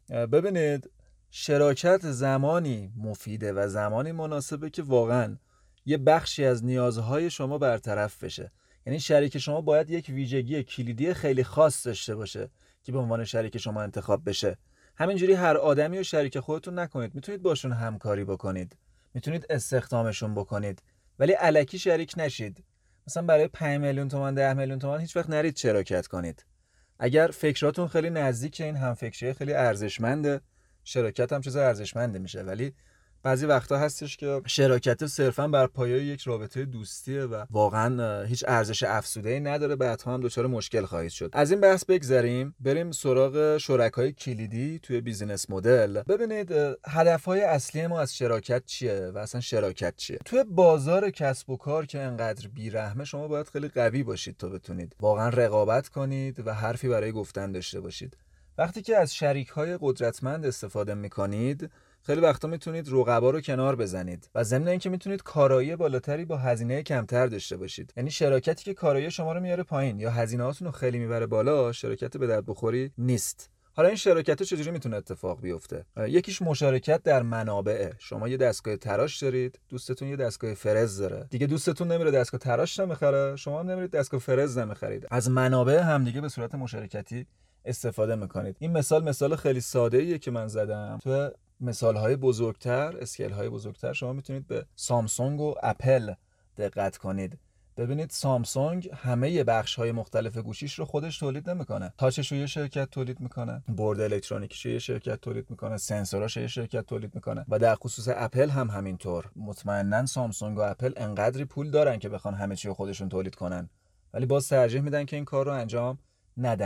ببینید شراکت زمانی مفیده و زمانی مناسبه که واقعا یه بخشی از نیازهای شما برطرف بشه. یعنی شریک شما باید یک ویژگی کلیدی خیلی خاص داشته باشه که به عنوان شریک شما انتخاب بشه. همینجوری هر آدمی رو شریک خودتون نکنید. میتونید باشون همکاری بکنید، میتونید استخدامشون بکنید، ولی الکی شریک نشید. مثلا برای پنج میلیون تومان، ده میلیون تومان هیچ وقت نرید شراکت کنید. اگر فکراتون خیلی نزدیکه، این هم فکریه خیلی ارزشمنده، شراکت هم چیز ارزشمنده میشه. ولی بعضی وقتا هستش که شراکت صرفا بر پایه یک رابطه دوستیه و واقعا هیچ ارزش افزوده‌ای نداره، بعدها هم دچار مشکل خواهید شد. از این بحث بگذریم، بریم سراغ شرکای کلیدی توی بیزینس مدل. ببینید هدفهای اصلی ما از شراکت چیه و اصلا شراکت چیه؟ توی بازار کسب و کار که انقدر بیرحمه شما باید خیلی قوی باشید تا بتونید واقعا رقابت کنید و حرفی برای گفتن داشته باشید. وقتی که از شریک‌های قدرتمند استفاده می‌کنید خیلی وقتا میتونید رقبا رو کنار بزنید و ضمن اینکه میتونید کارایی بالاتری با هزینه کمتر داشته باشید. یعنی شراکتی که کارایی شما رو میاره پایین یا هزینه‌هاتون رو خیلی میبره بالا شراکت به درد بخوری نیست. حالا این شراکت چجوری میتونه اتفاق بیفته؟ یکیش مشارکت در منابعه. شما یه دستگاه تراش دارید، دوستتون یه دستگاه فرز داره. دیگه دوستتون نمیره دستگاه تراش نمیخره، شما هم نمیرید دستگاه فرز نمیخرید. از منابع همدیگه به صورت مشارکتی استفاده میکنید. این مثال مثال خیلی ساده‌ایه که من زدم. تو مثال‌های بزرگتر، اسکیل‌های بزرگتر شما میتونید به سامسونگ و اپل دقت کنید. ببینید سامسونگ همه بخش‌های مختلف گوشیش رو خودش تولید نمی‌کنه. تاچش رو یه شرکت تولید می‌کنه، بورد الکترونیکیش رو یه شرکت تولید می‌کنه، سنسوراش رو یه شرکت تولید می‌کنه و در خصوص اپل هم همینطور. مطمئناً سامسونگ و اپل انقدری پول دارن که بخوان همه چی رو خودشون تولید کنن، ولی باز ترجیح میدن که این کار رو انجام ندن.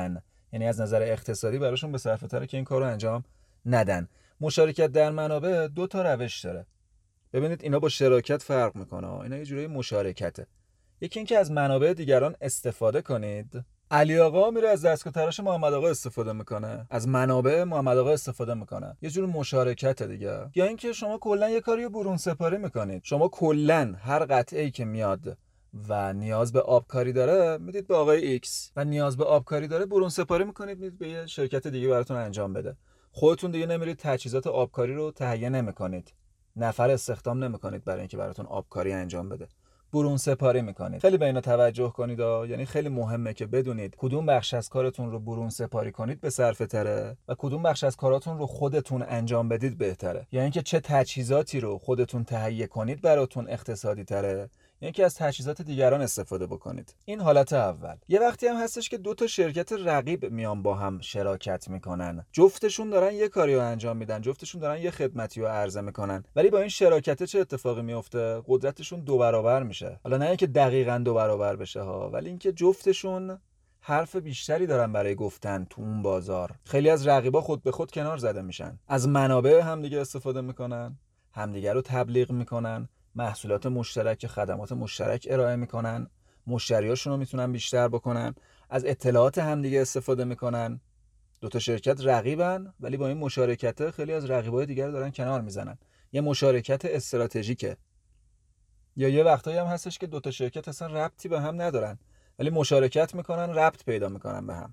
یعنی از نظر اقتصادی براشون به صرفه تره که این کارو انجام ندن. مشارکت در منابع دو تا روش داره. ببینید اینا با شراکت فرق میکنه. اینا یه جوری مشارکته. یکی این که از منابع دیگران استفاده کنید. علی آقا میره از دستگاه تراش محمد آقا استفاده میکنه، از منابع محمد آقا استفاده میکنه، یه جور مشارکت دیگه. یا اینکه شما کلا یه کاریو برون سپاری میکنید. شما کلا هر قطعه‌ای که میاد و نیاز به آبکاری داره میدید به آقای ایکس و نیاز به آبکاری داره برون سپاری میکنید میدید به یه شرکت دیگه براتون انجام بده. خودتون دیگه نمیرید تجهیزات آبکاری رو تهیه نمیکنید، نفر استخدام نمیکنید برای اینکه براتون آبکاری انجام بده، برون سپاری میکنید. خیلی به اینا توجه کنید ها. یعنی خیلی مهمه که بدونید کدوم بخش از کارتون رو برون سپاری کنید به صرفه تره و کدوم بخش از کاراتون رو خودتون انجام بدید بهتره. یعنی اینکه چه تجهیزاتی رو خودتون تهیه کنید براتون اقتصادی تره، یعنی که از تجهیزات دیگران استفاده بکنید. این حالت اول. یه وقتی هم هستش که دو تا شرکت رقیب میان با هم شراکت میکنن، جفتشون دارن یه کاری رو انجام میدن، جفتشون دارن یه خدمتی رو عرضه میکنن، ولی با این شراکت چه اتفاقی میفته؟ قدرتشون دو برابر میشه. حالا نه اینکه دقیقاً دو برابر بشه ها، ولی اینکه جفتشون حرف بیشتری دارن برای گفتن تو اون بازار. خیلی از رقیبا خود به خود کنار زده میشن، از منابع همدیگه استفاده میکنن، همدیگه رو تبلیغ میکنن، محصولات مشترک، خدمات مشترک ارائه میکنن، مشتریاشون رو میتونن بیشتر بکنن، از اطلاعات همدیگه استفاده میکنن. دو تا شرکت رقیبن ولی با این مشارکت خیلی از رقیبای دیگر دارن کنار میزنن. یه مشارکت استراتژیکه. یا یه وقتایی هم هستش که دو تا شرکت اصلا ربطی به هم ندارن ولی مشارکت میکنن، ربط پیدا میکنن به هم.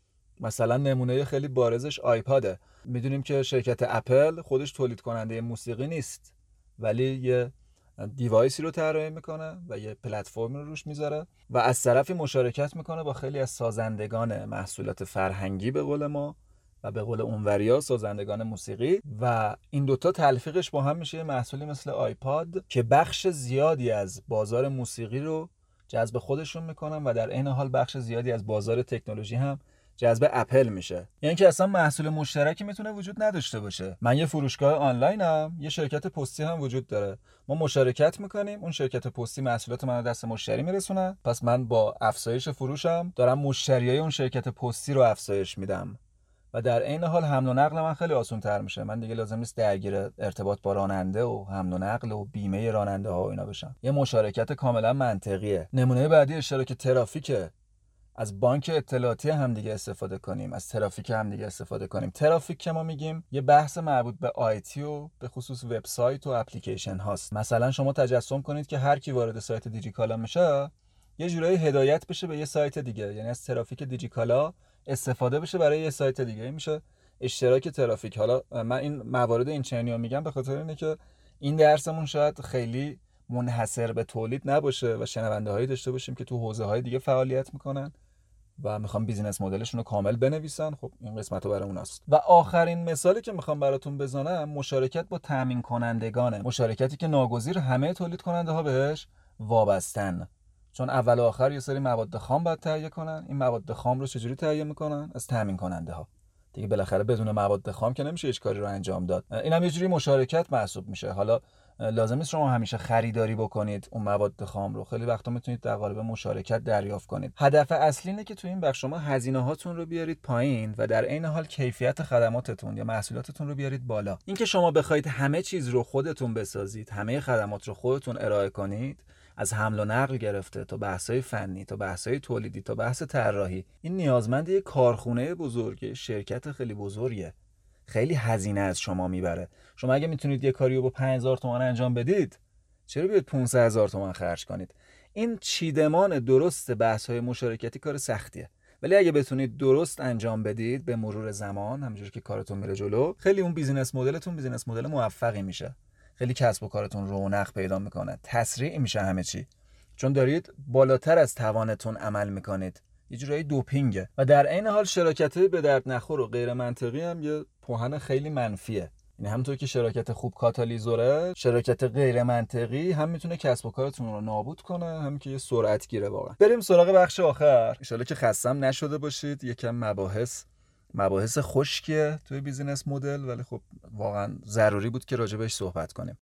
مثلا نمونه خیلی بارزش آیپاده. میدونیم که شرکت اپل خودش تولید کننده موسیقی نیست ولی یه دیوایسی رو طراحی میکنه و یه پلتفرم رو روش میذاره و از طرفی مشارکت میکنه با خیلی از سازندگان محصولات فرهنگی به قول ما و به قول اونوریا سازندگان موسیقی و این دوتا تلفیقش با هم میشه یه محصولی مثل آیپاد که بخش زیادی از بازار موسیقی رو جذب خودشون میکنن و در عین حال بخش زیادی از بازار تکنولوژی هم جذب اپل میشه. یعنی که اصلا محصول مشترکی میتونه وجود نداشته باشه. من یه فروشگاه آنلاینم، یه شرکت پستی هم وجود داره، ما مشارکت میکنیم، اون شرکت پستی محصولات منو دست مشتری میرسونه، پس من با افزایش فروشم دارم مشتریای اون شرکت پستی رو افزایش میدم و در عین حال حمل و نقل من خیلی آسان تر میشه. من دیگه لازم نیست درگیر ارتباط با راننده و حمل و نقل و بیمه راننده ها و اینا بشم. یه مشارکت کاملا منطقیه. نمونه بعدی اشتراک ترافیکه. از بانک اطلاعاتی هم دیگه استفاده کنیم، از ترافیک هم دیگه استفاده کنیم. ترافیک که ما میگیم یه بحث مربوط به آیتی و به خصوص وبسایت و اپلیکیشن هاست. مثلا شما تجسم کنید که هر کی وارد سایت دیجیکالا میشه یه جورایی هدایت بشه به یه سایت دیگه، یعنی از ترافیک دیجیکالا استفاده بشه برای یه سایت دیگه، میشه اشتراک ترافیک. حالا من این موارد این چنینو میگم به خاطر اینه که این درسمون شاید خیلی منحصر به تولید نباشه و شنونده هایی داشته باشیم که تو حوزه های دیگه فعالیت میکنن و میخوام بیزینس مدلشون رو کامل بنویسن. خب این قسمت رو برای اوناست. و آخرین مثالی که میخوام براتون بزنم مشارکت با تامین کنندگانه. مشارکتی که ناگزیر همه تولید کننده ها بهش وابستن، چون اول و آخر یه سری مواد خام باید تهیه کنن. این مواد خام رو چجوری تهیه میکنن؟ از تامین کننده ها دیگه. بالاخره بدون مواد خام که نمیشه هیچ کاری رو انجام داد. اینم یه جوری مشارکت محسوب میشه. حالا لازم نیست شما همیشه خریداری بکنید اون مواد خام رو، خیلی وقتا میتونید در قالب مشارکت دریافت کنید. هدف اصلی اینه که تو این بخش شما هزینه هاتون رو بیارید پایین و در عین حال کیفیت خدماتتون یا محصولاتتون رو بیارید بالا. اینکه شما بخواید همه چیز رو خودتون بسازید، همه خدمات رو خودتون ارائه کنید، از حمل و نقل گرفته تا بحث‌های فنی تا بحث‌های تولیدی تا بحث طراحی، این نیازمند یک کارخونه بزرگه، شرکت خیلی بزرگه، خیلی هزینه از شما میبره. شما اگه میتونید یه کاریو با پنج هزار تومان انجام بدید، چرا بیاید پانصد هزار تومان خرج کنید؟ این چیدمان درست بحث‌های مشارکتی کار سختیه، ولی اگه بتونید درست انجام بدید به مرور زمان، همونجوری که کارتون میره جلو، خیلی اون بیزینس مدلتون بیزینس مدل موفقی میشه. خیلی کسب و کارتون رونق پیدا میکنه، تسریع میشه همه چی، چون دارید بالاتر از توانتون عمل میکنید. یه جورایی دوپینگه. و در عین حال شراکت‌های به درد نخور و غیر منطقی هم یه پوهن خیلی منفیه. یعنی همونطور که شراکت خوب کاتالیزوره، شراکت غیر منطقی هم میتونه کسب و کارتون رو نابود کنه، هم که یه سرعت گیره واقعا. بریم سراغ بخش آخر. ان شاءالله که خستم نشده باشید. یکم مباحث مباحث خشکیه توی بیزینس مدل، ولی خب واقعا ضروری بود که راجع بهش صحبت کنیم.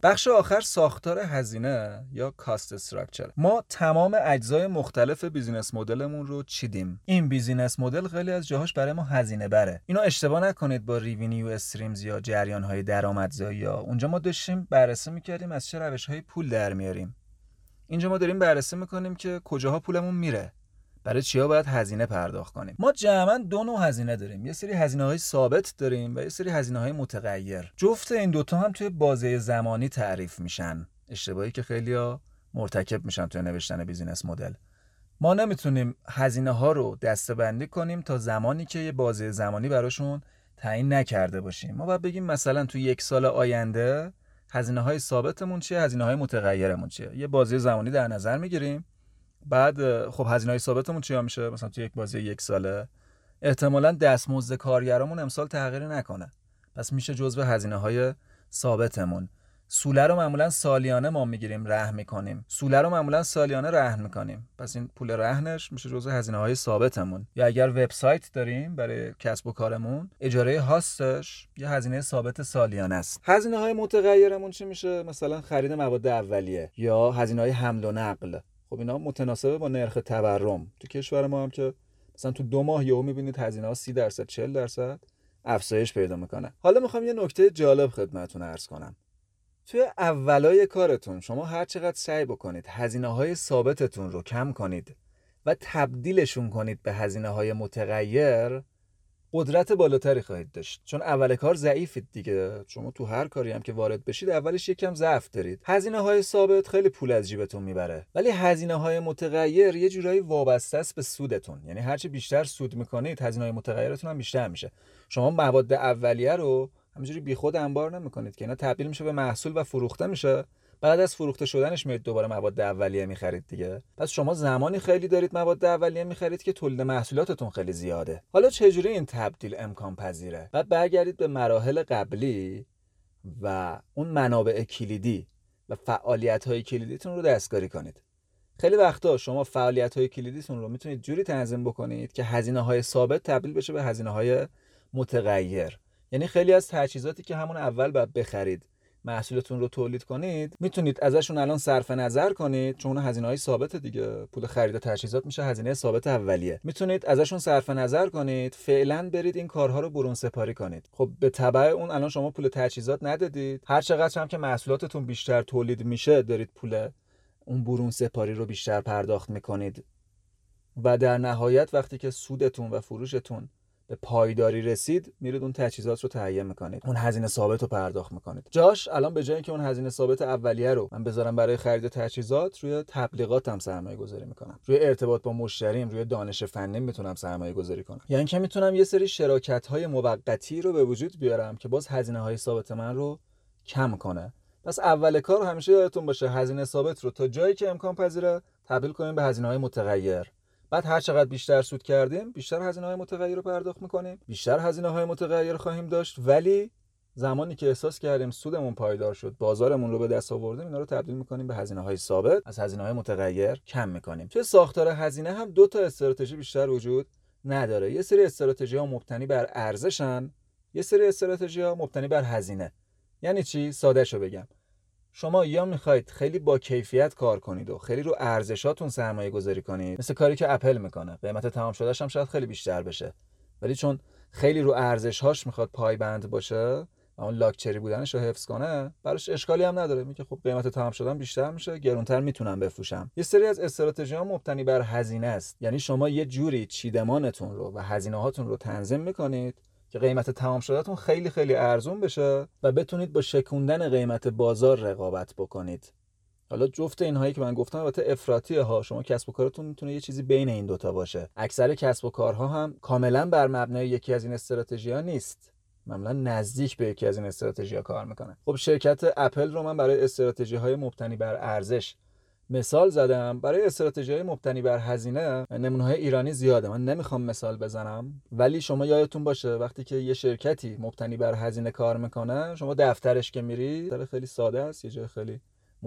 بخش آخر ساختار هزینه یا کاست استراکچر. ما تمام اجزای مختلف بیزینس مدلمون رو چیدیم. این بیزینس مدل خیلی از جاهاش برای ما هزینه بره. اینو اشتباه نکنید با ریوینیو استریمز یا جریان‌های درآمدزایی. یا اونجا ما داشتیم بررسی می‌کردیم از چه روش‌های پول در میاریم. اینجا ما داریم بررسی می‌کنیم که کجاها پولمون میره. برای چیا باید هزینه پرداخت کنیم. ما جمعاً دو نوع هزینه داریم. یه سری هزینه‌های ثابت داریم و یه سری هزینه‌های متغیر. جفت این دوتا هم توی بازه زمانی تعریف میشن. اشتباهی که خیلی‌ها مرتکب میشن توی نوشتن بیزینس مدل. ما نمیتونیم هزینه‌ها رو دسته‌بندی کنیم تا زمانی که یه بازه زمانی براشون تعیین نکرده باشیم. ما باید بگیم مثلا توی یک سال آینده هزینه‌های ثابتمون چیه، هزینه‌های متغیرمون چیه. یه بازه زمانی در نظر می‌گیریم. بعد خب هزینه‌های ثابتمون چیا میشه؟ مثلا تو یک بازی یک ساله احتمالاً دستمزد کارگرامون امسال تغییری نکنه، پس میشه جزو هزینه‌های ثابتمون. سوله رو معمولاً سالیانه ما میگیریم رهن میکنیم. سوله رو معمولاً سالیانه رهن میکنیم، پس این پول رهنش میشه جزو هزینه‌های ثابتمون. یا اگر وبسایت داریم برای کسب و کارمون، اجاره هاستش یه هزینه ثابت سالیانه است. هزینه‌های متغیرمون چی میشه؟ مثلا خرید مواد اولیه یا هزینه‌های حمل و نقل. خب اینا متناسبه با نرخ تورم. تو کشور ما هم که مثلا تو دو ماه یهو میبینید هزینه‌ها سی درصد چهل درصد افزایش پیدا میکنه. حالا میخوام یه نکته جالب خدمتتون عرض کنم. توی اولای کارتون شما هر چقدر سعی بکنید هزینه‌های ثابتتون رو کم کنید و تبدیلشون کنید به هزینه‌های متغیر، قدرت بالاتری خواهید داشت. چون اول کار ضعیفید دیگه. شما تو هر کاری هم که وارد بشید اولش یکم ضعف دارید. هزینه‌های ثابت خیلی پول از جیبتون میبره، ولی هزینه‌های متغیر یه جورایی وابسته است به سودتون. یعنی هرچی بیشتر سود میکنید هزینه‌های متغیرتون هم بیشتر میشه. شما مواد اولیه رو همینجوری بیخود انبار نمیکنید که اینا تبدیل میشه به محصول و فروخته میشه. بعد از فروخته شدنش میاد دوباره مواد اولیه میخرید دیگه. پس شما زمانی خیلی دارید مواد اولیه میخرید که تولید محصولاتتون خیلی زیاده. حالا چجوری این تبدیل امکان پذیره؟ بعد برگردید به مراحل قبلی و اون منابع کلیدی و فعالیت‌های کلیدیتون رو دستکاری کنید. خیلی وقتا شما فعالیت‌های کلیدیتون رو میتونید جوری تنظیم بکنید که هزینه‌های ثابت تبدیل بشه به هزینه‌های متغیر. یعنی خیلی از تجهیزاتی که همون اول باید بخرید محصولتون رو تولید کنید، میتونید ازشون الان صرف نظر کنید، چون هزینه‌های ثابت دیگه. پول خرید تجهیزات میشه هزینه ثابت اولیه. میتونید ازشون صرف نظر کنید، فعلا برید این کارها رو برون سپاری کنید. خب به تبع اون الان شما پول تجهیزات ندادید، هر چقدر هم که محصولاتتون بیشتر تولید میشه دارید پول اون برون سپاری رو بیشتر پرداخت میکنید و در نهایت وقتی که سودتون و فروشتون به پایداری رسید، میرید اون تجهیزات رو تهیه میکنید، اون هزینه ثابت رو پرداخت میکنید. جاش الان به جای اینکه اون هزینه ثابت اولیه رو من بذارم برای خرید تجهیزات، روی تبلیغاتم سرمایه گذاری میکنم، روی ارتباط با مشتریم، روی دانش فنی میتونم سرمایه گذاری کنم. یا اینکه میتونم یه سری شراکت های موقتی رو به وجود بیارم که باز هزینه های ثابت من رو کم کنه. پس اول کار همیشه یادتون باشه هزینه ثابت رو تا جایی که امکان پذیره تبدیل کنیم به هزینه‌های متغیر. بعد هر چقدر بیشتر سود کردیم بیشتر هزینه‌های متغیر رو پرداخت می‌کنیم، بیشتر هزینه‌های متغیر خواهیم داشت، ولی زمانی که احساس کردیم سودمون پایدار شد، بازارمون رو به دست آوردیم، اینا رو تبدیل می‌کنیم به هزینه‌های ثابت، از هزینه‌های متغیر کم می‌کنیم. توی ساختار هزینه هم دو تا استراتژی بیشتر وجود نداره. یه سری استراتژی‌ها مبتنی بر ارزشن، یه سری استراتژی‌ها مبتنی بر هزینه. یعنی چی؟ ساده‌شو بگم. شما یا میخواید خیلی با کیفیت کار کنید و خیلی رو ارزشاتون سرمایه گذاری کنید، مثل کاری که اپل میکنه، قیمت تمام شدهش هم شاید خیلی بیشتر بشه، ولی چون خیلی رو ارزش‌هاش میخواد پایبند باشه و اون لاکچری بودنش رو حفظ کنه، براش اشکالی هم نداره، میگه خب قیمت تمام شدن بیشتر میشه، گرونتر میتونم بفروشم. یه سری از استراتژی‌ها مبتنی بر هزینه است. یعنی شما یه جوری چیدمانتون رو و هزینه‌هاتون رو تنظیم میکنید که قیمت تمام شدهتون خیلی خیلی ارزون بشه و بتونید با شکوندن قیمت بازار رقابت بکنید. حالا جفت اینهایی که من گفتم البته افراطیه ها، شما کسب و کارتون میتونه یه چیزی بین این دوتا باشه. اکثر کسب و کارها هم کاملا بر مبنای یکی از این استراتژی‌ها نیست، معمولا نزدیک به یکی از این استراتژی‌ها کار میکنن. خب شرکت اپل رو من برای استراتژی‌های مبتنی بر ارزش مثال زدم. برای استراتژی‌های مبتنی بر هزینه نمونه‌های ایرانی زیاده، من نمیخوام مثال بزنم، ولی شما یادتون باشه وقتی که یه شرکتی مبتنی بر هزینه کار میکنه، شما دفترش که میری دفتر خیلی ساده است، یه جای خیلی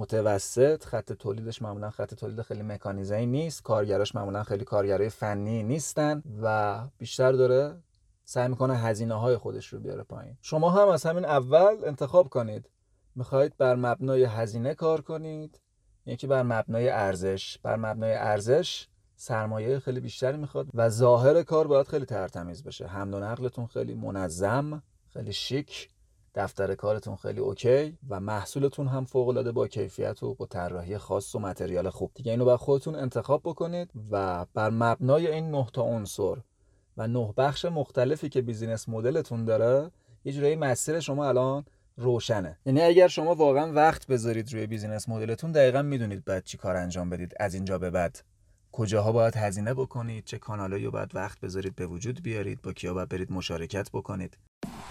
متوسط، خط تولیدش معمولا خط تولید خیلی مکانیزه‌ای نیست، کارگراش معمولا خیلی کارگرای فنی نیستن و بیشتر داره سعی میکنه هزینه‌های خودش رو بیاره پایین. شما هم از همین اول انتخاب کنید میخواید بر مبنای هزینه کار کنید، یکی بر مبنای ارزش. بر مبنای ارزش سرمایه خیلی بیشتری میخواد و ظاهر کار باید خیلی ترتمیز بشه. حمل و نقلتون خیلی منظم، خیلی شیک، دفتر کارتون خیلی اوکی و محصولتون هم فوق العاده با کیفیت و با طراحی خاص و متریال خوب. دیگه اینو باید خودتون انتخاب بکنید و بر مبنای این نه تا عنصر و نه بخش مختلفی که بیزینس مدلتون داره، یه جورایی مسیر شما الان روشنه. یعنی اگر شما واقعا وقت بذارید روی بیزینس مدلتون، دقیقاً میدونید بعد چی کار انجام بدید. از اینجا به بعد کجاها باید هزینه بکنید، چه کانالایی رو باید وقت بذارید به وجود بیارید، با کیا باید برید مشارکت بکنید.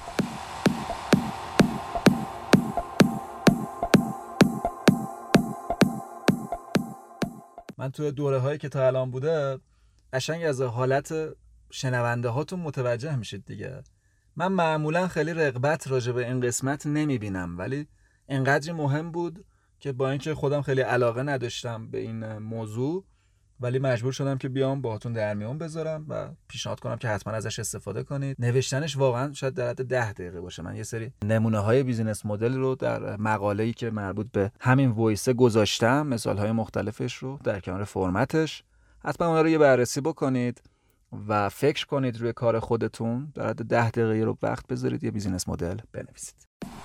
من توی دوره هایی که تا الان بوده، قشنگ از حالت شنونده هاتون متوجه میشید دیگه. من معمولا خیلی رغبت راجع به این قسمت نمیبینم، ولی اینقدر مهم بود که با اینکه خودم خیلی علاقه نداشتم به این موضوع، ولی مجبور شدم که بیام باهاتون در میون بذارم و پیشنهاد کنم که حتما ازش استفاده کنید. نوشتنش واقعا شاید در حد ده دقیقه باشه. من یه سری نمونه های بیزینس مدل رو در مقاله‌ای که مربوط به همین وایس گذاشتم، مثال های مختلفش رو در کنار فرمتش. حتما اونها رو یه بررسی بکنید و فکر کنید روی کار خودتون. در حد ده دقیقه رو وقت بذارید یه بیزینس مدل بنویسید.